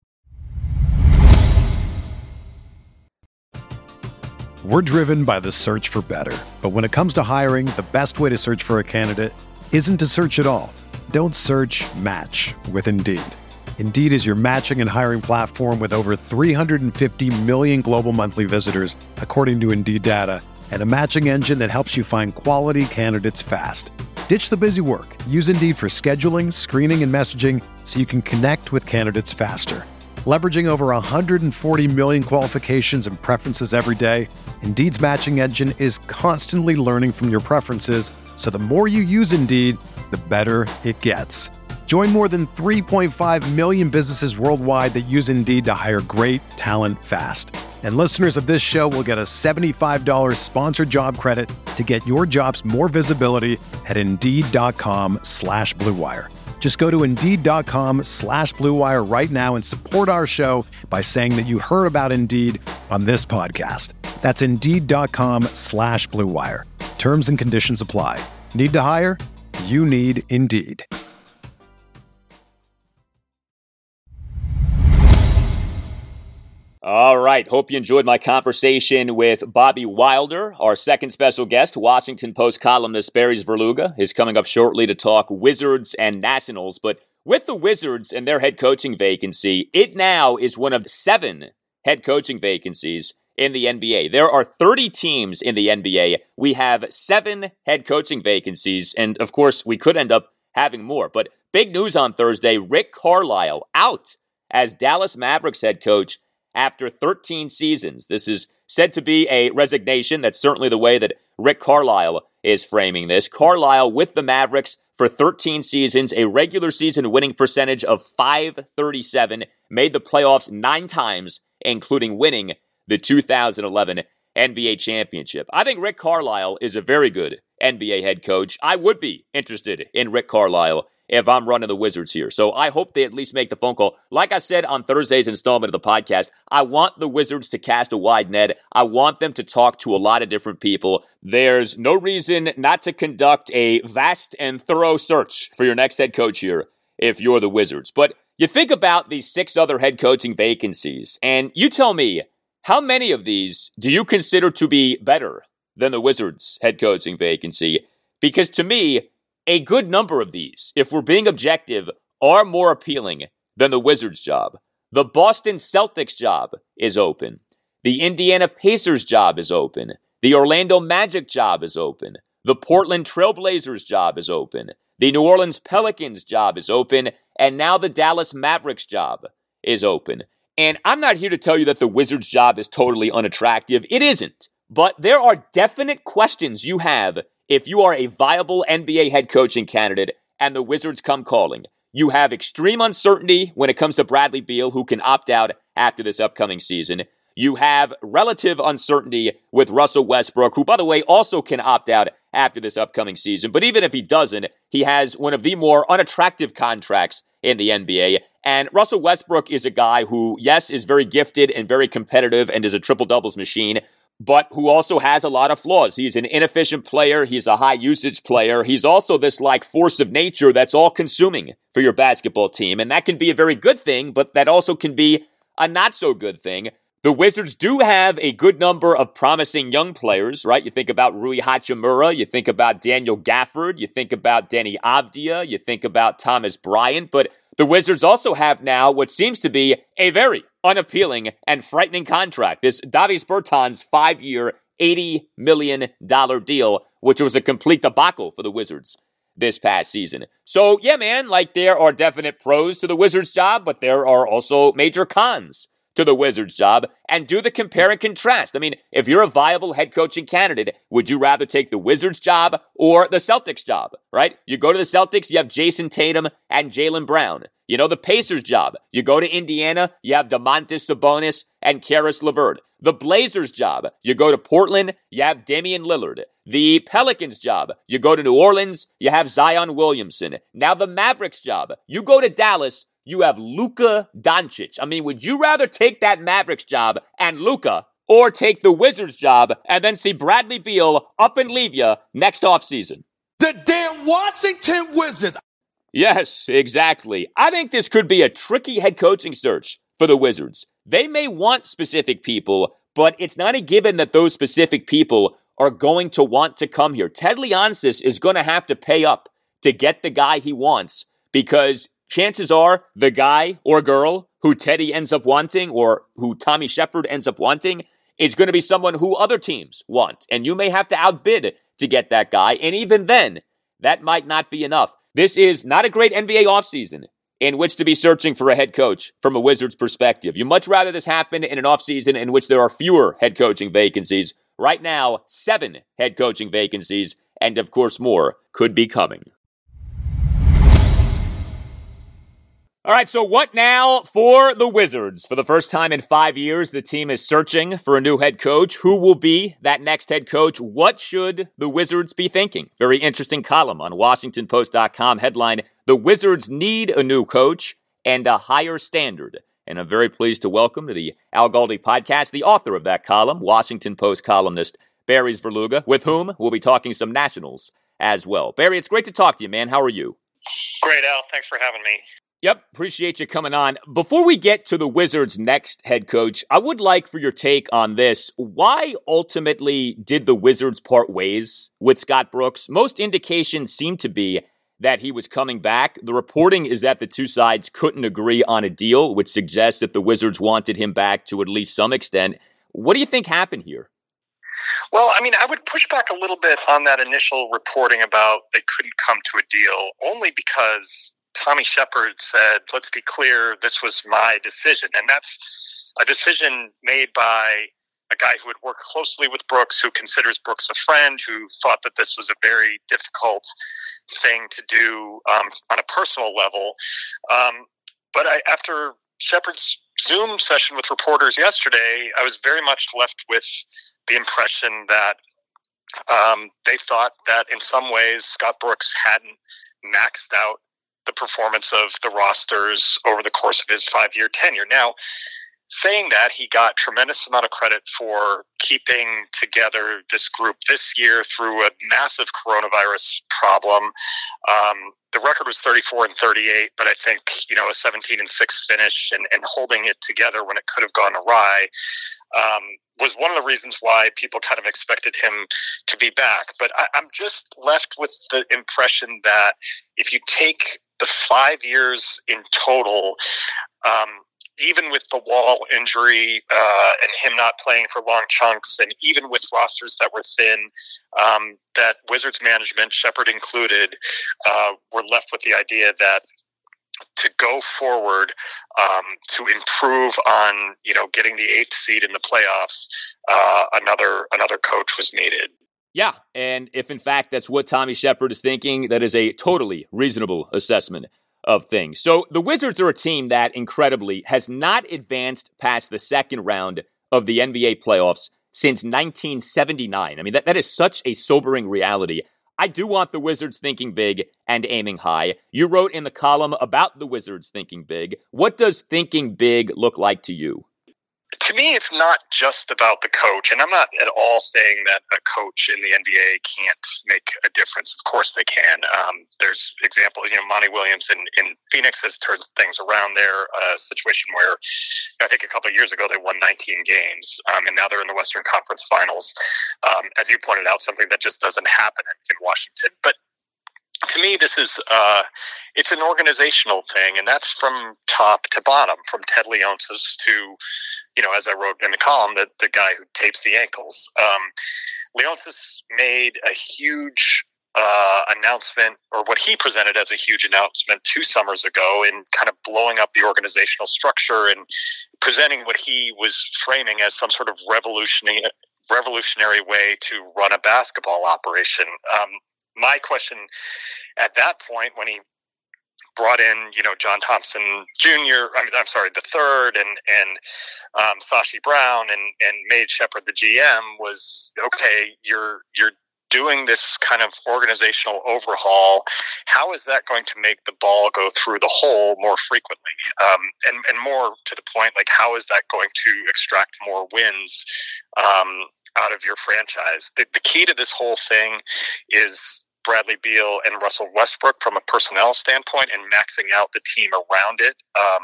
We're driven by the search for better. But when it comes to hiring, the best way to search for a candidate isn't to search at all. Don't search, match with Indeed. Indeed is your matching and hiring platform with over 350 million global monthly visitors, according to Indeed data, and a matching engine that helps you find quality candidates fast. Ditch the busy work. Use Indeed for scheduling, screening, and messaging so you can connect with candidates faster. Leveraging over 140 million qualifications and preferences every day, Indeed's matching engine is constantly learning from your preferences, so the more you use Indeed, the better it gets. Join more than 3.5 million businesses worldwide that use Indeed to hire great talent fast. And listeners of this show will get a $75 sponsored job credit to get your jobs more visibility at Indeed.com/Blue Wire. Just go to Indeed.com/Blue Wire right now and support our show by saying that you heard about Indeed on this podcast. That's Indeed.com/Blue Wire. Terms and conditions apply. Need to hire? You need Indeed. All right. Hope you enjoyed my conversation with Bobby Wilder. Our second special guest, Washington Post columnist Barry Svrluga, is coming up shortly to talk Wizards and Nationals. But with the Wizards and their head coaching vacancy, it now is one of 7 head coaching vacancies in the NBA. There are 30 teams in the NBA. We have 7 head coaching vacancies, and of course, we could end up having more. But big news on Thursday, Rick Carlisle out as Dallas Mavericks head coach after 13 seasons. This is said to be a resignation. That's certainly the way that Rick Carlisle is framing this. Carlisle with the Mavericks for 13 seasons, a regular season winning percentage of .537, made the playoffs 9 times, including winning the 2011 NBA championship. I think Rick Carlisle is a very good NBA head coach. I would be interested in Rick Carlisle if I'm running the Wizards here. So I hope they at least make the phone call. Like I said on Thursday's installment of the podcast, I want the Wizards to cast a wide net. I want them to talk to a lot of different people. There's no reason not to conduct a vast and thorough search for your next head coach here if you're the Wizards. But you think about these 6 other head coaching vacancies, and you tell me, how many of these do you consider to be better than the Wizards head coaching vacancy? Because to me, a good number of these, if we're being objective, are more appealing than the Wizards job. The Boston Celtics job is open. The Indiana Pacers job is open. The Orlando Magic job is open. The Portland Trailblazers job is open. The New Orleans Pelicans job is open. And now the Dallas Mavericks job is open. And I'm not here to tell you that the Wizards job is totally unattractive. It isn't. But there are definite questions you have if you are a viable NBA head coaching candidate and the Wizards come calling. You have extreme uncertainty when it comes to Bradley Beal, who can opt out after this upcoming season. You have relative uncertainty with Russell Westbrook, who, by the way, also can opt out after this upcoming season. But even if he doesn't, he has one of the more unattractive contracts in the NBA. And Russell Westbrook is a guy who, yes, is very gifted and very competitive and is a triple-doubles machine, but who also has a lot of flaws. He's an inefficient player. He's a high-usage player. He's also this, force of nature that's all-consuming for your basketball team. And that can be a very good thing, but that also can be a not-so-good thing. The Wizards do have a good number of promising young players, right? You think about Rui Hachimura, you think about Daniel Gafford, you think about Deni Avdija, you think about Thomas Bryant, but the Wizards also have now what seems to be a very unappealing and frightening contract. This Davis Bertans 5-year, $80 million deal, which was a complete debacle for the Wizards this past season. So, yeah, man, there are definite pros to the Wizards job, but there are also major cons to the Wizards job, and do the compare and contrast. I mean, if you're a viable head coaching candidate, would you rather take the Wizards job or the Celtics job, right? You go to the Celtics, you have Jason Tatum and Jaylen Brown. You know, the Pacers job, you go to Indiana, you have Domantas Sabonis and Karis LeVert. The Blazers job, you go to Portland, you have Damian Lillard. The Pelicans job, you go to New Orleans, you have Zion Williamson. Now the Mavericks job, you go to Dallas, you have Luka Doncic. I mean, would you rather take that Mavericks job and Luka, or take the Wizards job and then see Bradley Beal up and leave you next offseason? The damn Washington Wizards. Yes, exactly. I think this could be a tricky head coaching search for the Wizards. They may want specific people, but it's not a given that those specific people are going to want to come here. Ted Leonsis is going to have to pay up to get the guy he wants, because chances are the guy or girl who Teddy ends up wanting, or who Tommy Shepard ends up wanting, is going to be someone who other teams want. And you may have to outbid to get that guy. And even then, that might not be enough. This is not a great NBA offseason in which to be searching for a head coach from a Wizards perspective. You much rather this happen in an offseason in which there are fewer head coaching vacancies. Right now, 7 head coaching vacancies, and of course more could be coming. All right, so what now for the Wizards? For the first time in 5 years, the team is searching for a new head coach. Who will be that next head coach? What should the Wizards be thinking? Very interesting column on WashingtonPost.com. Headline, "The Wizards need a new coach and a higher standard." And I'm very pleased to welcome to the Al Galdi podcast the author of that column, Washington Post columnist Barry Svrluga, with whom we'll be talking some Nationals as well. Barry, it's great to talk to you, man. How are you? Great, Al. Thanks for having me. Yep, appreciate you coming on. Before we get to the Wizards' next head coach, I would like for your take on this. Why ultimately did the Wizards part ways with Scott Brooks? Most indications seem to be that he was coming back. The reporting is that the two sides couldn't agree on a deal, which suggests that the Wizards wanted him back to at least some extent. What do you think happened here? Well, I mean, I would push back a little bit on that initial reporting about they couldn't come to a deal, only because Tommy Shepard said, let's be clear, this was my decision. And that's a decision made by a guy who had worked closely with Brooks, who considers Brooks a friend, who thought that this was a very difficult thing to do on a personal level. But after Shepard's Zoom session with reporters yesterday, I was very much left with the impression that they thought that in some ways Scott Brooks hadn't maxed out the performance of the rosters over the course of his 5-year tenure. Now, saying that, he got tremendous amount of credit for keeping together this group this year through a massive coronavirus problem. The record was 34-38, but I think, a 17-6 finish and holding it together when it could have gone awry was one of the reasons why people kind of expected him to be back. But I'm just left with the impression that if you take the 5 years in total, even with the Wall injury and him not playing for long chunks, and even with rosters that were thin, that Wizards management, Shepherd included, were left with the idea that to go forward, to improve on, getting the 8th seed in the playoffs, another coach was needed. Yeah, and if in fact that's what Tommy Shepherd is thinking, that is a totally reasonable assessment of things. So the Wizards are a team that, incredibly, has not advanced past the second round of the NBA playoffs since 1979. I mean, that is such a sobering reality. I do want the Wizards thinking big and aiming high. You wrote in the column about the Wizards thinking big. What does thinking big look like to you? To me, it's not just about the coach, and I'm not at all saying that a coach in the NBA can't make a difference. Of course they can. There's examples, Monty Williams in Phoenix has turned things around there, a situation where I think a couple of years ago they won 19 games, and now they're in the Western Conference Finals. As you pointed out, something that just doesn't happen in Washington. But to me, this is it's an organizational thing, and that's from top to bottom, from Ted Leonsis to, as I wrote in the column, the guy who tapes the ankles. Leonsis made a huge announcement, or what he presented as a huge announcement 2 summers ago, in kind of blowing up the organizational structure and presenting what he was framing as some sort of revolutionary way to run a basketball operation. My question at that point, when he brought in, John Thompson Jr., the third, and Sashi Brown, and made Shepherd the GM, was, okay, you're doing this kind of organizational overhaul. How is that going to make the ball go through the hole more frequently? And more to the point, like, how is that going to extract more wins out of your franchise? The key to this whole thing is Bradley Beal and Russell Westbrook from a personnel standpoint, and maxing out the team around it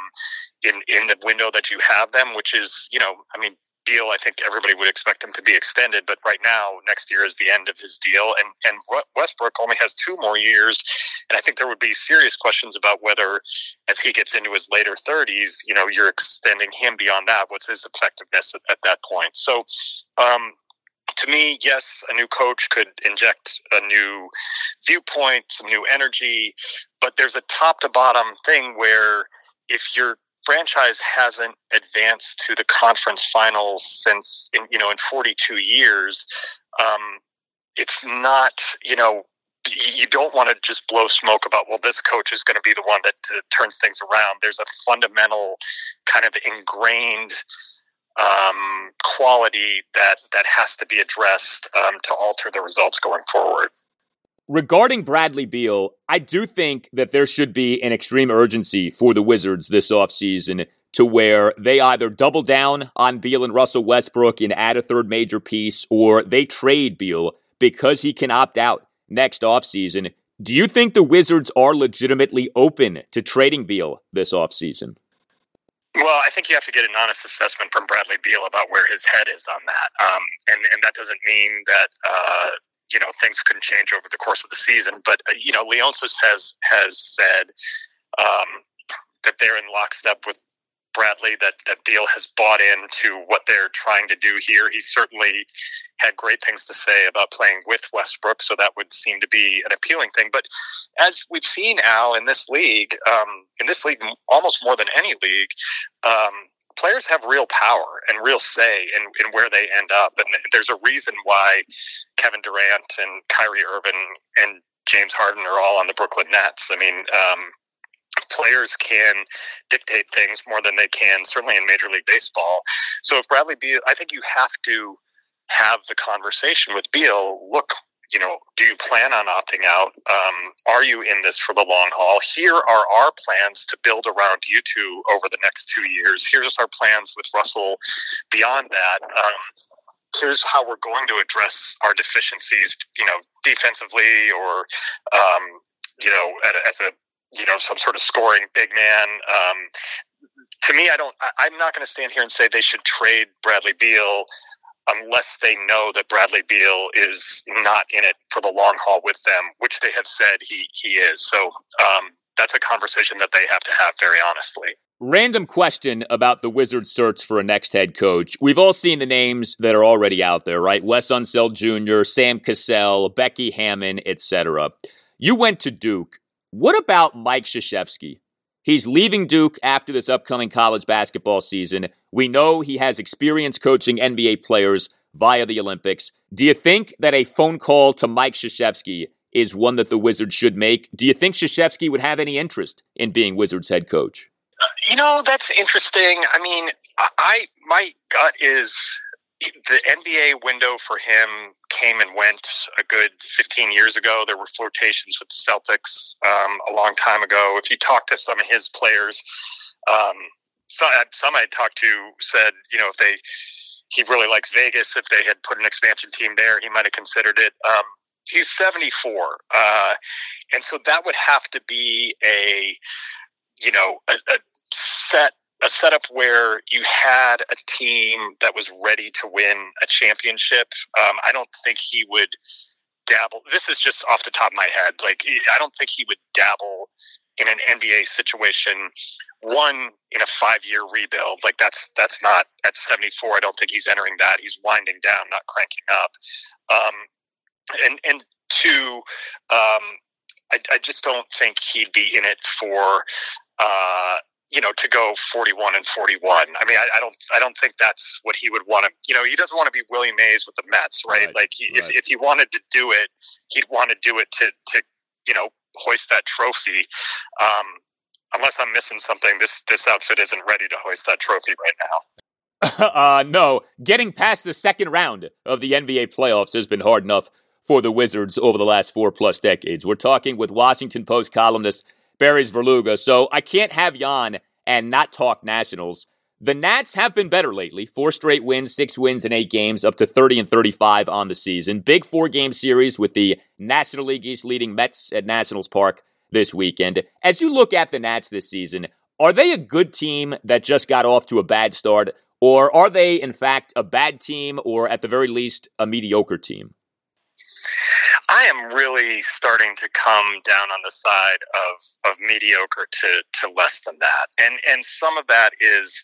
in the window that you have them, which is, Beal, I think everybody would expect him to be extended, but right now, next year is the end of his deal, and Westbrook only has 2 more years, and I think there would be serious questions about whether, as he gets into his later 30s, you're extending him beyond that. What's his effectiveness at that point? So, to me, yes, a new coach could inject a new viewpoint, some new energy, but there's a top-to-bottom thing where if your franchise hasn't advanced to the conference finals since, in 42 years, it's not, you don't want to just blow smoke about, well, this coach is going to be the one that turns things around. There's a fundamental kind of ingrained quality that has to be addressed to alter the results going forward. Regarding Bradley Beal, I do think that there should be an extreme urgency for the Wizards this offseason to where they either double down on Beal and Russell Westbrook and add a third major piece, or they trade Beal because he can opt out next offseason. Do you think the Wizards are legitimately open to trading Beal this offseason? Well, I think you have to get an honest assessment from Bradley Beal about where his head is on that. And that doesn't mean that, things couldn't change over the course of the season. But, Leonsis has said that they're in lockstep with Bradley, that Beal has bought into what they're trying to do here. He certainly had great things to say about playing with Westbrook, so that would seem to be an appealing thing. But as we've seen, Al, in this league almost more than any league, players have real power and real say in where they end up. And there's a reason why Kevin Durant and Kyrie Irving and James Harden are all on the Brooklyn Nets. I mean, players can dictate things more than they can, certainly in Major League Baseball. So if Bradley Beal, I think you have to have the conversation with Beal. Look, do you plan on opting out? Are you in this for the long haul? Here are our plans to build around you two over the next 2 years. Here's our plans with Russell beyond that. Here's how we're going to address our deficiencies, defensively or, as a, some sort of scoring big man. To me, I'm not going to stand here and say they should trade Bradley Beal unless they know that Bradley Beal is not in it for the long haul with them, which they have said he is. So that's a conversation that they have to have, very honestly. Random question about the Wizards' search for a next head coach. We've all seen the names that are already out there, right? Wes Unseld Jr., Sam Cassell, Becky Hammon, etc. You went to Duke. What about Mike Krzyzewski? He's leaving Duke after this upcoming college basketball season. We know he has experience coaching NBA players via the Olympics. Do you think that a phone call to Mike Krzyzewski is one that the Wizards should make? Do you think Krzyzewski would have any interest in being Wizards head coach? That's interesting. I mean, my gut is the NBA window for him came and went a good 15 years ago. There were flirtations with the Celtics a long time ago. If you talk to some of his players, some I talked to said, if he really likes Vegas. If they had put an expansion team there, he might have considered it. He's 74, and so that would have to be a setup where you had a team that was ready to win a championship. I don't think he would dabble. This is just off the top of my head. I don't think he would dabble in an NBA situation, one in a 5-year rebuild. That's not at 74. I don't think he's entering that. He's winding down, not cranking up. And two, I just don't think he'd be in it for, to go 41 and 41. I mean, I don't think that's what he would want to. He doesn't want to be Willie Mays with the Mets, right? If he wanted to do it, he'd want to do it to hoist that trophy. Unless I'm missing something, this outfit isn't ready to hoist that trophy right now. No, getting past the second round of the NBA playoffs has been hard enough for the Wizards over the last 4+ decades. We're talking with Washington Post columnist Barry Svrluga, so I can't have you on and not talk Nationals. The Nats have been better lately. 4 straight wins, 6 wins in 8 games, up to 30 and 35 on the season. Big 4-game series with the National League East leading Mets at Nationals Park this weekend. As you look at the Nats this season, are they a good team that just got off to a bad start, or are they, in fact, a bad team, or at the very least, a mediocre team? I am really starting to come down on the side of mediocre to less than that. And some of that is,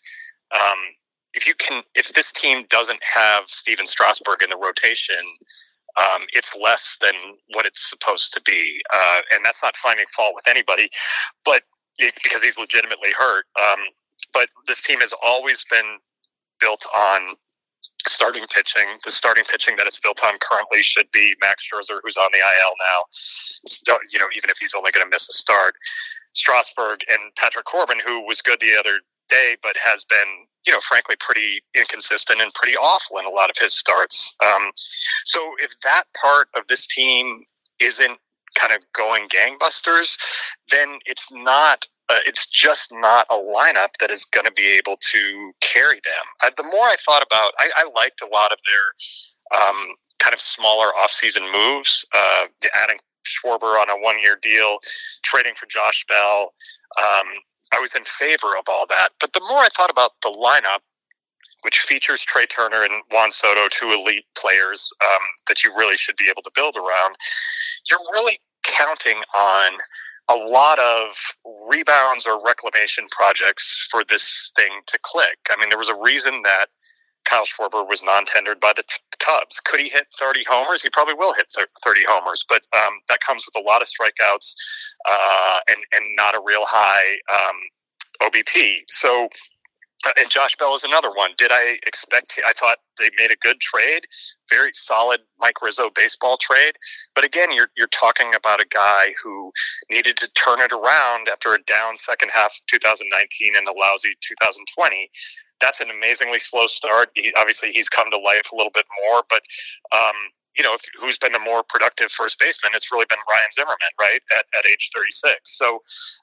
if this team doesn't have Steven Strasburg in the rotation, it's less than what it's supposed to be. And that's not finding fault with anybody, but because he's legitimately hurt. But this team has always been built on starting pitching. The starting pitching that it's built on currently should be Max Scherzer, who's on the IL now, even if he's only going to miss a start. Strasburg and Patrick Corbin, who was good the other day, but has been, frankly, pretty inconsistent and pretty awful in a lot of his starts. So if that part of this team isn't kind of going gangbusters, then it's just not a lineup that is going to be able to carry them. The more I thought about, I liked a lot of their kind of smaller offseason moves, adding Schwarber on a 1-year deal, trading for Josh Bell. I was in favor of all that. But the more I thought about the lineup, which features Trey Turner and Juan Soto, 2 elite players that you really should be able to build around, you're really counting on a lot of rebounds or reclamation projects for this thing to click. I mean, there was a reason that Kyle Schwarber was non-tendered by the Cubs. Could he hit 30 homers? He probably will hit 30 homers, but that comes with a lot of strikeouts and not a real high OBP. So, and Josh Bell is another one. I thought they made a good trade, very solid Mike Rizzo baseball trade. But again, you're talking about a guy who needed to turn it around after a down second half of 2019 and a lousy 2020. That's an amazingly slow start. Obviously, he's come to life a little bit more, but who's been the more productive first baseman? It's really been Ryan Zimmerman, right, at age 36. So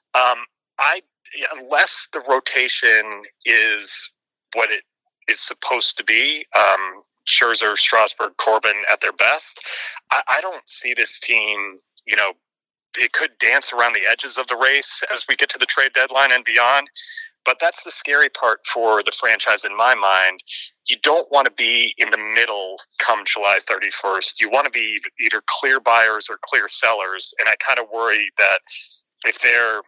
unless the rotation is what it is supposed to be, Scherzer, Strasburg, Corbin at their best, I don't see this team, it could dance around the edges of the race as we get to the trade deadline and beyond. But that's the scary part for the franchise in my mind. You don't want to be in the middle come July 31st. You want to be either clear buyers or clear sellers. And I kind of worry that if they're,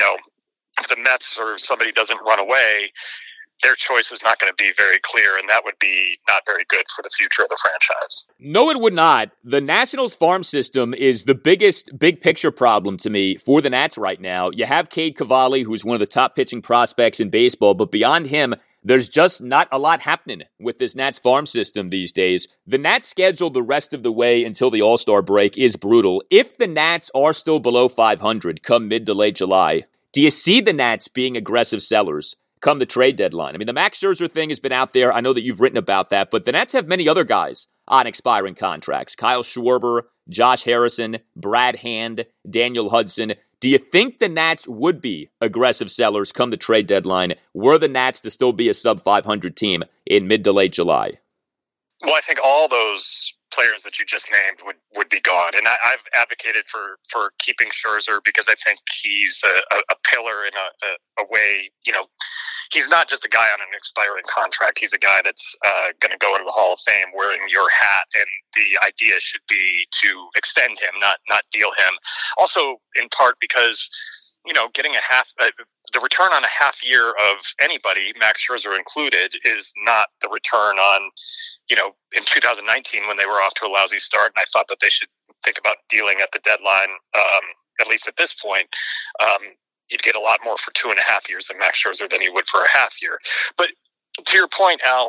if the Mets or somebody doesn't run away, their choice is not going to be very clear, and that would be not very good for the future of the franchise. No, it would not. The Nationals farm system is the biggest big picture problem to me for the Nats right now. You have Cade Cavalli, who's one of the top pitching prospects in baseball, but beyond him, there's just not a lot happening with this Nats farm system these days. The Nats schedule the rest of the way until the All-Star break is brutal. If the Nats are still below 500 come mid to late July, do you see the Nats being aggressive sellers come the trade deadline? I mean, the Max Scherzer thing has been out there. I know that you've written about that, but the Nats have many other guys on expiring contracts. Kyle Schwarber, Josh Harrison, Brad Hand, Daniel Hudson. Do you think the Nats would be aggressive sellers come the trade deadline were the Nats to still be a sub-500 team in mid to late July? Well, I think all those players that you just named would be gone. And I've advocated for keeping Scherzer because I think he's a pillar in a way, he's not just a guy on an expiring contract. He's a guy that's going to go into the Hall of Fame wearing your hat. And the idea should be to extend him, not deal him. Also, in part because, getting the return on a half year of anybody, Max Scherzer included, is not the return on, in 2019 when they were off to a lousy start. And I thought that they should think about dealing at the deadline, at least at this point. You'd get a lot more for 2.5 years of Max Scherzer than you would for a half year. But to your point, Al,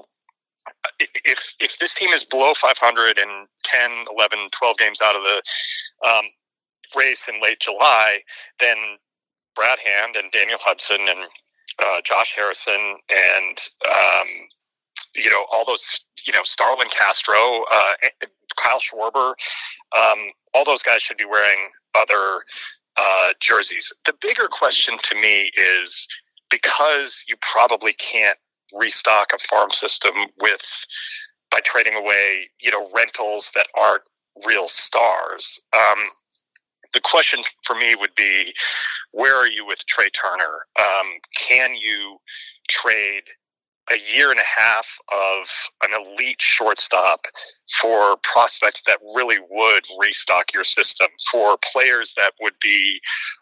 if this team is below 500 and 10, 11, 12 games out of the race in late July, then Brad Hand and Daniel Hudson and Josh Harrison and all those, Starlin Castro, Kyle Schwarber, all those guys should be wearing other jerseys. The bigger question to me is, because you probably can't restock a farm system by trading away, rentals that aren't real stars. The question for me would be, where are you with Trey Turner? Can you trade a year and a half of an elite shortstop for prospects that really would restock your system, for players that would be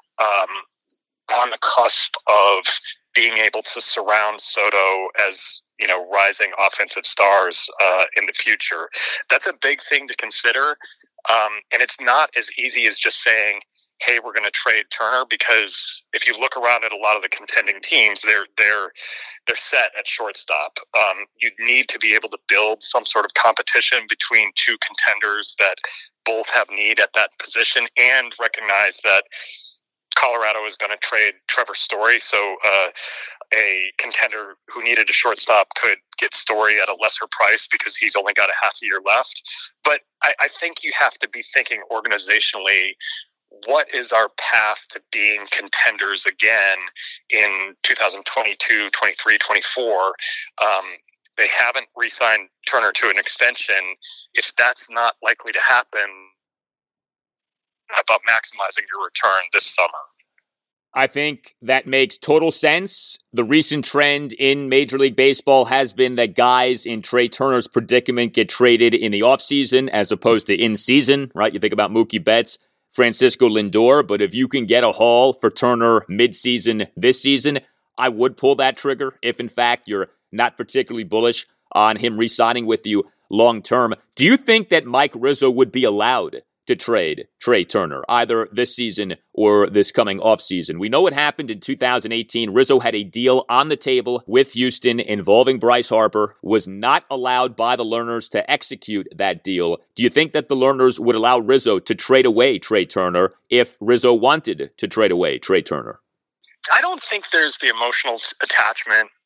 on the cusp of being able to surround Soto as, rising offensive stars in the future? That's a big thing to consider. And it's not as easy as just saying, hey, we're going to trade Turner, because if you look around at a lot of the contending teams, they're set at shortstop. You need to be able to build some sort of competition between two contenders that both have need at that position, and recognize that Colorado is going to trade Trevor Story, so a contender who needed a shortstop could get Story at a lesser price because he's only got a half a year left. But I think you have to be thinking organizationally, what is our path to being contenders again in 2022, 23, 24? They haven't re-signed Turner to an extension. If that's not likely to happen, about maximizing your return this summer. I think that makes total sense. The recent trend in Major League Baseball has been that guys in Trey Turner's predicament get traded in the offseason as opposed to in season, right? You think about Mookie Betts, Francisco Lindor, but if you can get a haul for Turner mid-season this season, I would pull that trigger if, in fact, you're not particularly bullish on him re-signing with you long-term. Do you think that Mike Rizzo would be allowed to trade Trey Turner, either this season or this coming offseason? We know what happened in 2018. Rizzo had a deal on the table with Houston involving Bryce Harper, was not allowed by the Lerners to execute that deal. Do you think that the Lerners would allow Rizzo to trade away Trey Turner if Rizzo wanted to trade away Trey Turner? I don't think there's the emotional attachment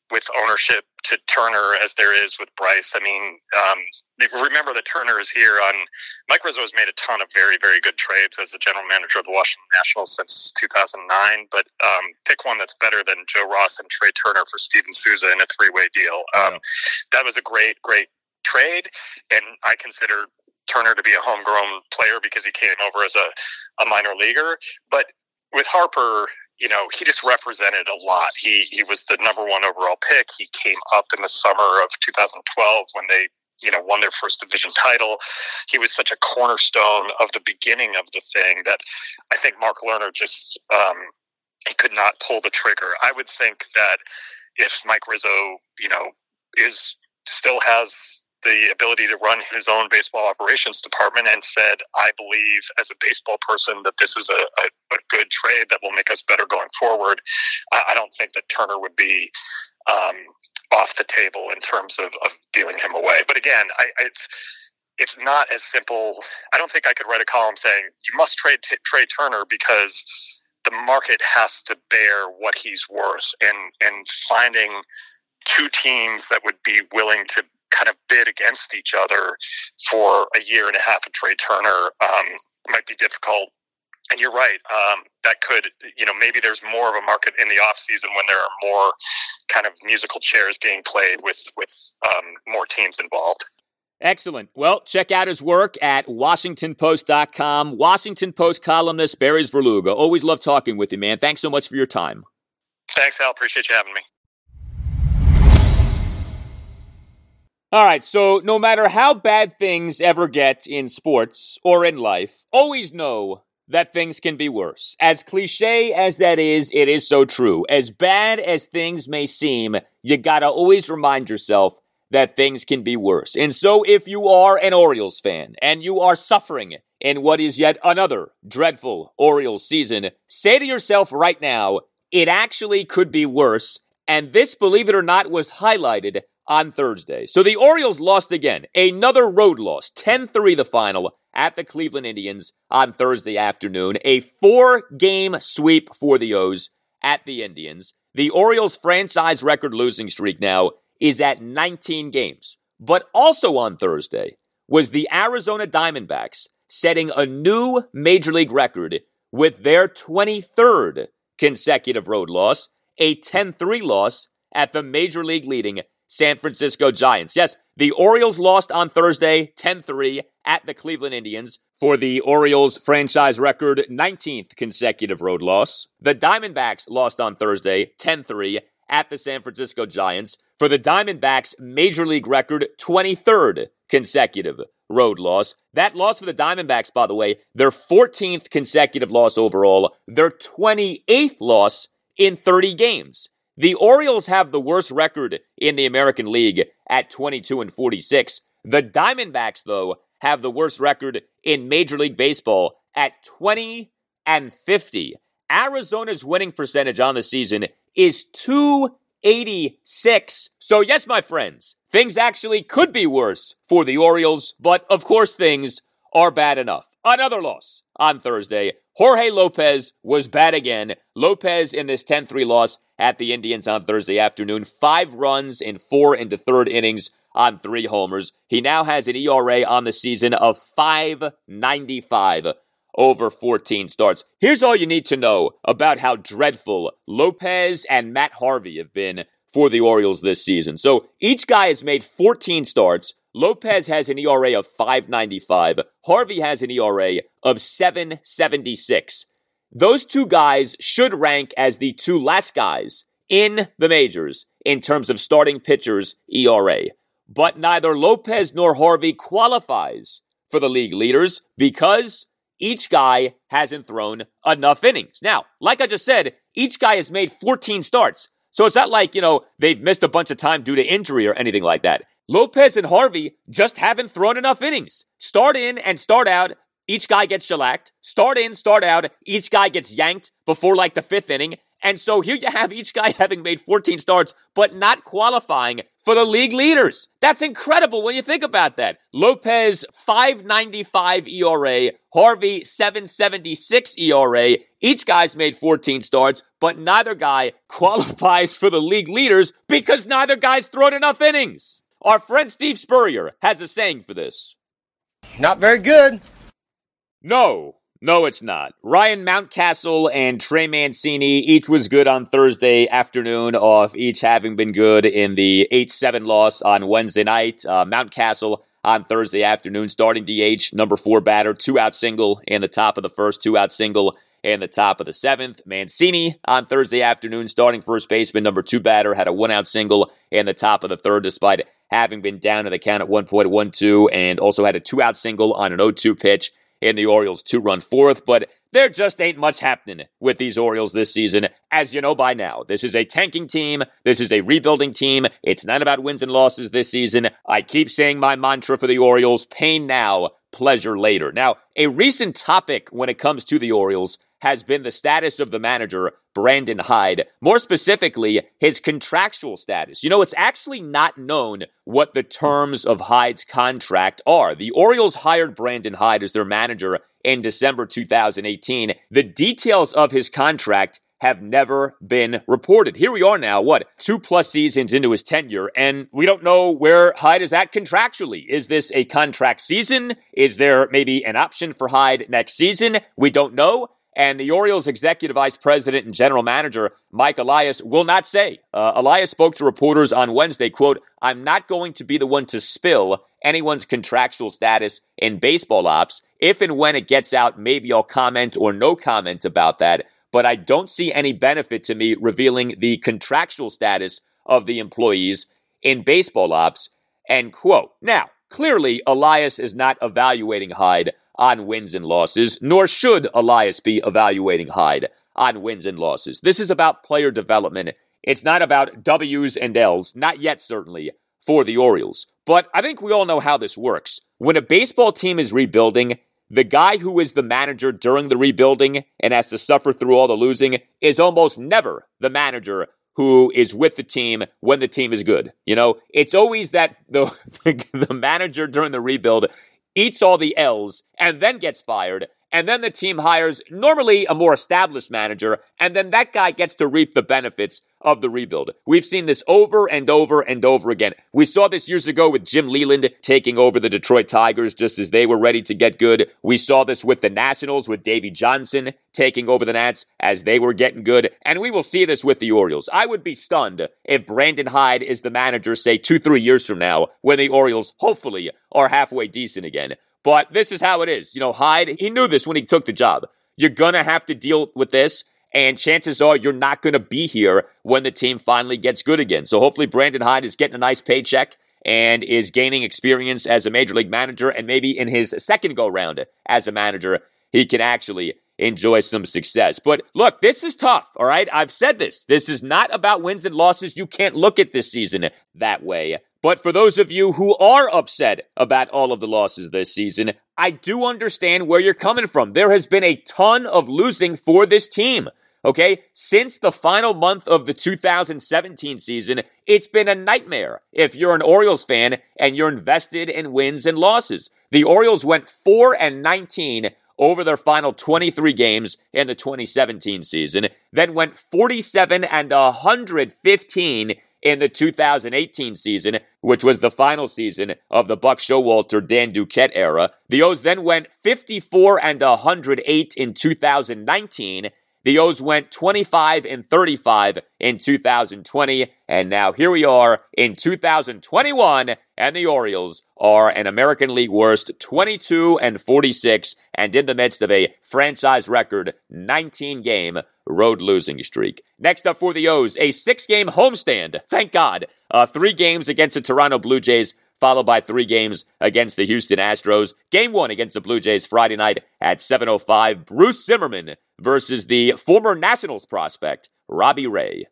with ownership to Turner as there is with Bryce. I mean, remember that Turner is here on. Mike Rizzo has made a ton of very, very good trades as the general manager of the Washington Nationals since 2009. But pick one that's better than Joe Ross and Trey Turner for Steven Souza in a three-way deal. That was a great, great trade, and I consider Turner to be a homegrown player because he came over as a minor leaguer. But with Harper, you know, he just represented a lot. He was the number one overall pick. He came up in the summer of 2012 when they, you know, won their first division title. He was such a cornerstone of the beginning of the thing that I think Mark Lerner just he could not pull the trigger. I would think that if Mike Rizzo, you know, still has the ability to run his own baseball operations department and said, I believe as a baseball person that this is a good trade that will make us better going forward, I don't think that Turner would be off the table in terms of dealing him away. But again, it's not as simple. I don't think I could write a column saying you must trade Turner because the market has to bear what he's worth, and finding two teams that would be willing to kind of bid against each other for a year and a half of Trey Turner might be difficult. And you're right. That could, you know, maybe there's more of a market in the off season when there are more kind of musical chairs being played with more teams involved. Excellent. Well, check out his work at WashingtonPost.com. Washington Post columnist Barry Svrluga. Always love talking with you, man. Thanks so much for your time. Thanks, Al. Appreciate you having me. All right, so no matter how bad things ever get in sports or in life, always know that things can be worse. As cliche as that is, it is so true. As bad as things may seem, you gotta always remind yourself that things can be worse. And so if you are an Orioles fan and you are suffering in what is yet another dreadful Orioles season, say to yourself right now, it actually could be worse. And this, believe it or not, was highlighted on Thursday. So the Orioles lost again. Another road loss. 10-3 the final at the Cleveland Indians on Thursday afternoon. A 4-game sweep for the O's at the Indians. The Orioles' franchise record losing streak now is at 19 games. But also on Thursday was the Arizona Diamondbacks setting a new Major League record with their 23rd consecutive road loss, a 10-3 loss at the Major League leading San Francisco Giants. Yes, the Orioles lost on Thursday, 10-3 at the Cleveland Indians for the Orioles' franchise record 19th consecutive road loss. The Diamondbacks lost on Thursday, 10-3 at the San Francisco Giants for the Diamondbacks' Major League record 23rd consecutive road loss. That loss for the Diamondbacks, by the way, their 14th consecutive loss overall, their 28th loss in 30 games. The Orioles have the worst record in the American League at 22-46. The Diamondbacks, though, have the worst record in Major League Baseball at 20-50. Arizona's winning percentage on the season is .286. So yes, my friends, things actually could be worse for the Orioles, but of course things are bad enough. Another loss on Thursday. Jorge Lopez was bad again. Lopez in this 10-3 loss at the Indians on Thursday afternoon. 5 runs in 4 into third innings on 3 homers. He now has an ERA on the season of .595 over 14 starts. Here's all you need to know about how dreadful Lopez and Matt Harvey have been for the Orioles this season. So each guy has made 14 starts. Lopez has an ERA of .595. Harvey has an ERA of .776. Those two guys should rank as the two last guys in the majors in terms of starting pitchers' ERA. But neither Lopez nor Harvey qualifies for the league leaders because each guy hasn't thrown enough innings. Now, like I just said, each guy has made 14 starts. So it's not like, they've missed a bunch of time due to injury or anything like that. Lopez and Harvey just haven't thrown enough innings. Start in and start out, each guy gets shellacked. Start in, start out, each guy gets yanked before the 5th inning. And so here you have each guy having made 14 starts, but not qualifying for the league leaders. That's incredible when you think about that. Lopez, 5.95 ERA. Harvey, 7.76 ERA. Each guy's made 14 starts, but neither guy qualifies for the league leaders because neither guy's thrown enough innings. Our friend Steve Spurrier has a saying for this. Not very good. No, it's not. Ryan Mountcastle and Trey Mancini, each was good on Thursday afternoon, off each having been good in the 8-7 loss on Wednesday night. Mountcastle on Thursday afternoon, starting DH, number 4 batter, 2-out single in the top of the first, 2-out single in the top of the 7th. Mancini on Thursday afternoon, starting first baseman, number 2 batter, had a 1-out single in the top of the 3rd, despite having been down in the count at 1.12, and also had a 2-out single on an 0-2 pitch in the Orioles' 2-run 4th, but there just ain't much happening with these Orioles this season, as you know by now. This is a tanking team. This is a rebuilding team. It's not about wins and losses this season. I keep saying my mantra for the Orioles, pain now, pleasure later. Now, a recent topic when it comes to the Orioles has been the status of the manager, Brandon Hyde. More specifically, his contractual status. You know, it's actually not known what the terms of Hyde's contract are. The Orioles hired Brandon Hyde as their manager in December 2018. The details of his contract have never been reported. Here we are now, 2+ seasons into his tenure, and we don't know where Hyde is at contractually. Is this a contract season? Is there maybe an option for Hyde next season? We don't know. And the Orioles executive vice president and general manager, Mike Elias, will not say. Elias spoke to reporters on Wednesday, quote, "I'm not going to be the one to spill anyone's contractual status in baseball ops. If and when it gets out, maybe I'll comment or no comment about that. But I don't see any benefit to me revealing the contractual status of the employees in baseball ops," end quote. Now, clearly, Elias is not evaluating Hyde on wins and losses, nor should Elias be evaluating Hyde on wins and losses. This is about player development. It's not about W's and L's, not yet certainly, for the Orioles. But I think we all know how this works. When a baseball team is rebuilding, the guy who is the manager during the rebuilding and has to suffer through all the losing is almost never the manager who is with the team when the team is good. You know, it's always that the manager during the rebuild eats all the L's and then gets fired, and then the team hires normally a more established manager, and then that guy gets to reap the benefits of the rebuild. We've seen this over and over and over again. We saw this years ago with Jim Leland taking over the Detroit Tigers just as they were ready to get good. We saw this with the Nationals with Davey Johnson taking over the Nats as they were getting good. And we will see this with the Orioles. I would be stunned if Brandon Hyde is the manager, say, 2-3 years from now when the Orioles hopefully are halfway decent again. But this is how it is. You know, Hyde, he knew this when he took the job. You're going to have to deal with this. And chances are you're not going to be here when the team finally gets good again. So hopefully Brandon Hyde is getting a nice paycheck and is gaining experience as a major league manager. And maybe in his second go-round as a manager, he can actually enjoy some success. But look, this is tough, all right? I've said this. This is not about wins and losses. You can't look at this season that way. But for those of you who are upset about all of the losses this season, I do understand where you're coming from. There has been a ton of losing for this team. Okay, since the final month of the 2017 season, it's been a nightmare if you're an Orioles fan and you're invested in wins and losses. The Orioles went 4-19 over their final 23 games in the 2017 season, then went 47-115 in the 2018 season, which was the final season of the Buck Showalter, Dan Duquette era. The O's then went 54-108 in 2019. The O's went 25-35 in 2020, and now here we are in 2021, and the Orioles are an American League worst 22-46, and in the midst of a franchise record 19-game road losing streak. Next up for the O's, a 6-game homestand. Thank God. 3 games against the Toronto Blue Jays, followed by 3 games against the Houston Astros. Game 1 against the Blue Jays Friday night at 7:05. Bruce Zimmerman versus the former Nationals prospect, Robbie Ray.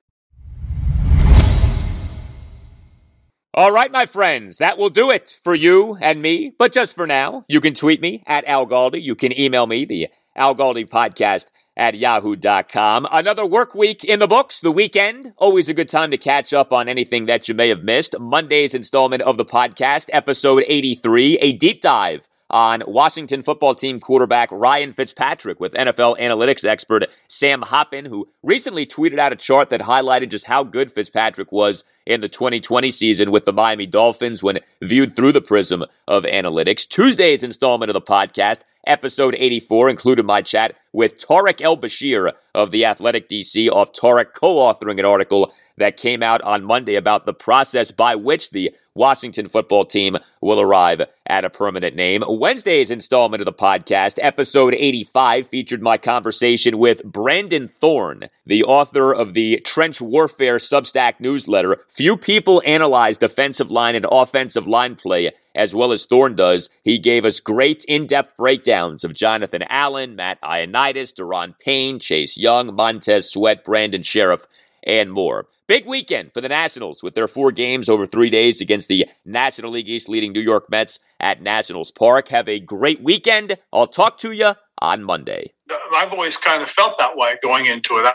All right, my friends, that will do it for you and me. But just for now, you can tweet me at Al Galdi. You can email me, the Al Galdi podcast at yahoo.com. Another work week in the books, the weekend. Always a good time to catch up on anything that you may have missed. Monday's installment of the podcast, episode 83, a deep dive on Washington football team quarterback Ryan Fitzpatrick with NFL analytics expert Sam Hoppen, who recently tweeted out a chart that highlighted just how good Fitzpatrick was in the 2020 season with the Miami Dolphins when viewed through the prism of analytics. Tuesday's installment of the podcast, episode 84, included my chat with Tariq El-Bashir of The Athletic DC, off Tariq co-authoring an article that came out on Monday about the process by which the Washington football team will arrive at a permanent name. Wednesday's installment of the podcast, episode 85, featured my conversation with Brandon Thorn, the author of the Trench Warfare Substack newsletter. Few people analyze defensive line and offensive line play as well as Thorn does. He gave us great in-depth breakdowns of Jonathan Allen, Matt Ioannidis, Daron Payne, Chase Young, Montez Sweat, Brandon Sheriff, and more. Big weekend for the Nationals with their 4 games over 3 days against the National League East leading New York Mets at Nationals Park. Have a great weekend. I'll talk to you on Monday. I've always kind of felt that way going into it.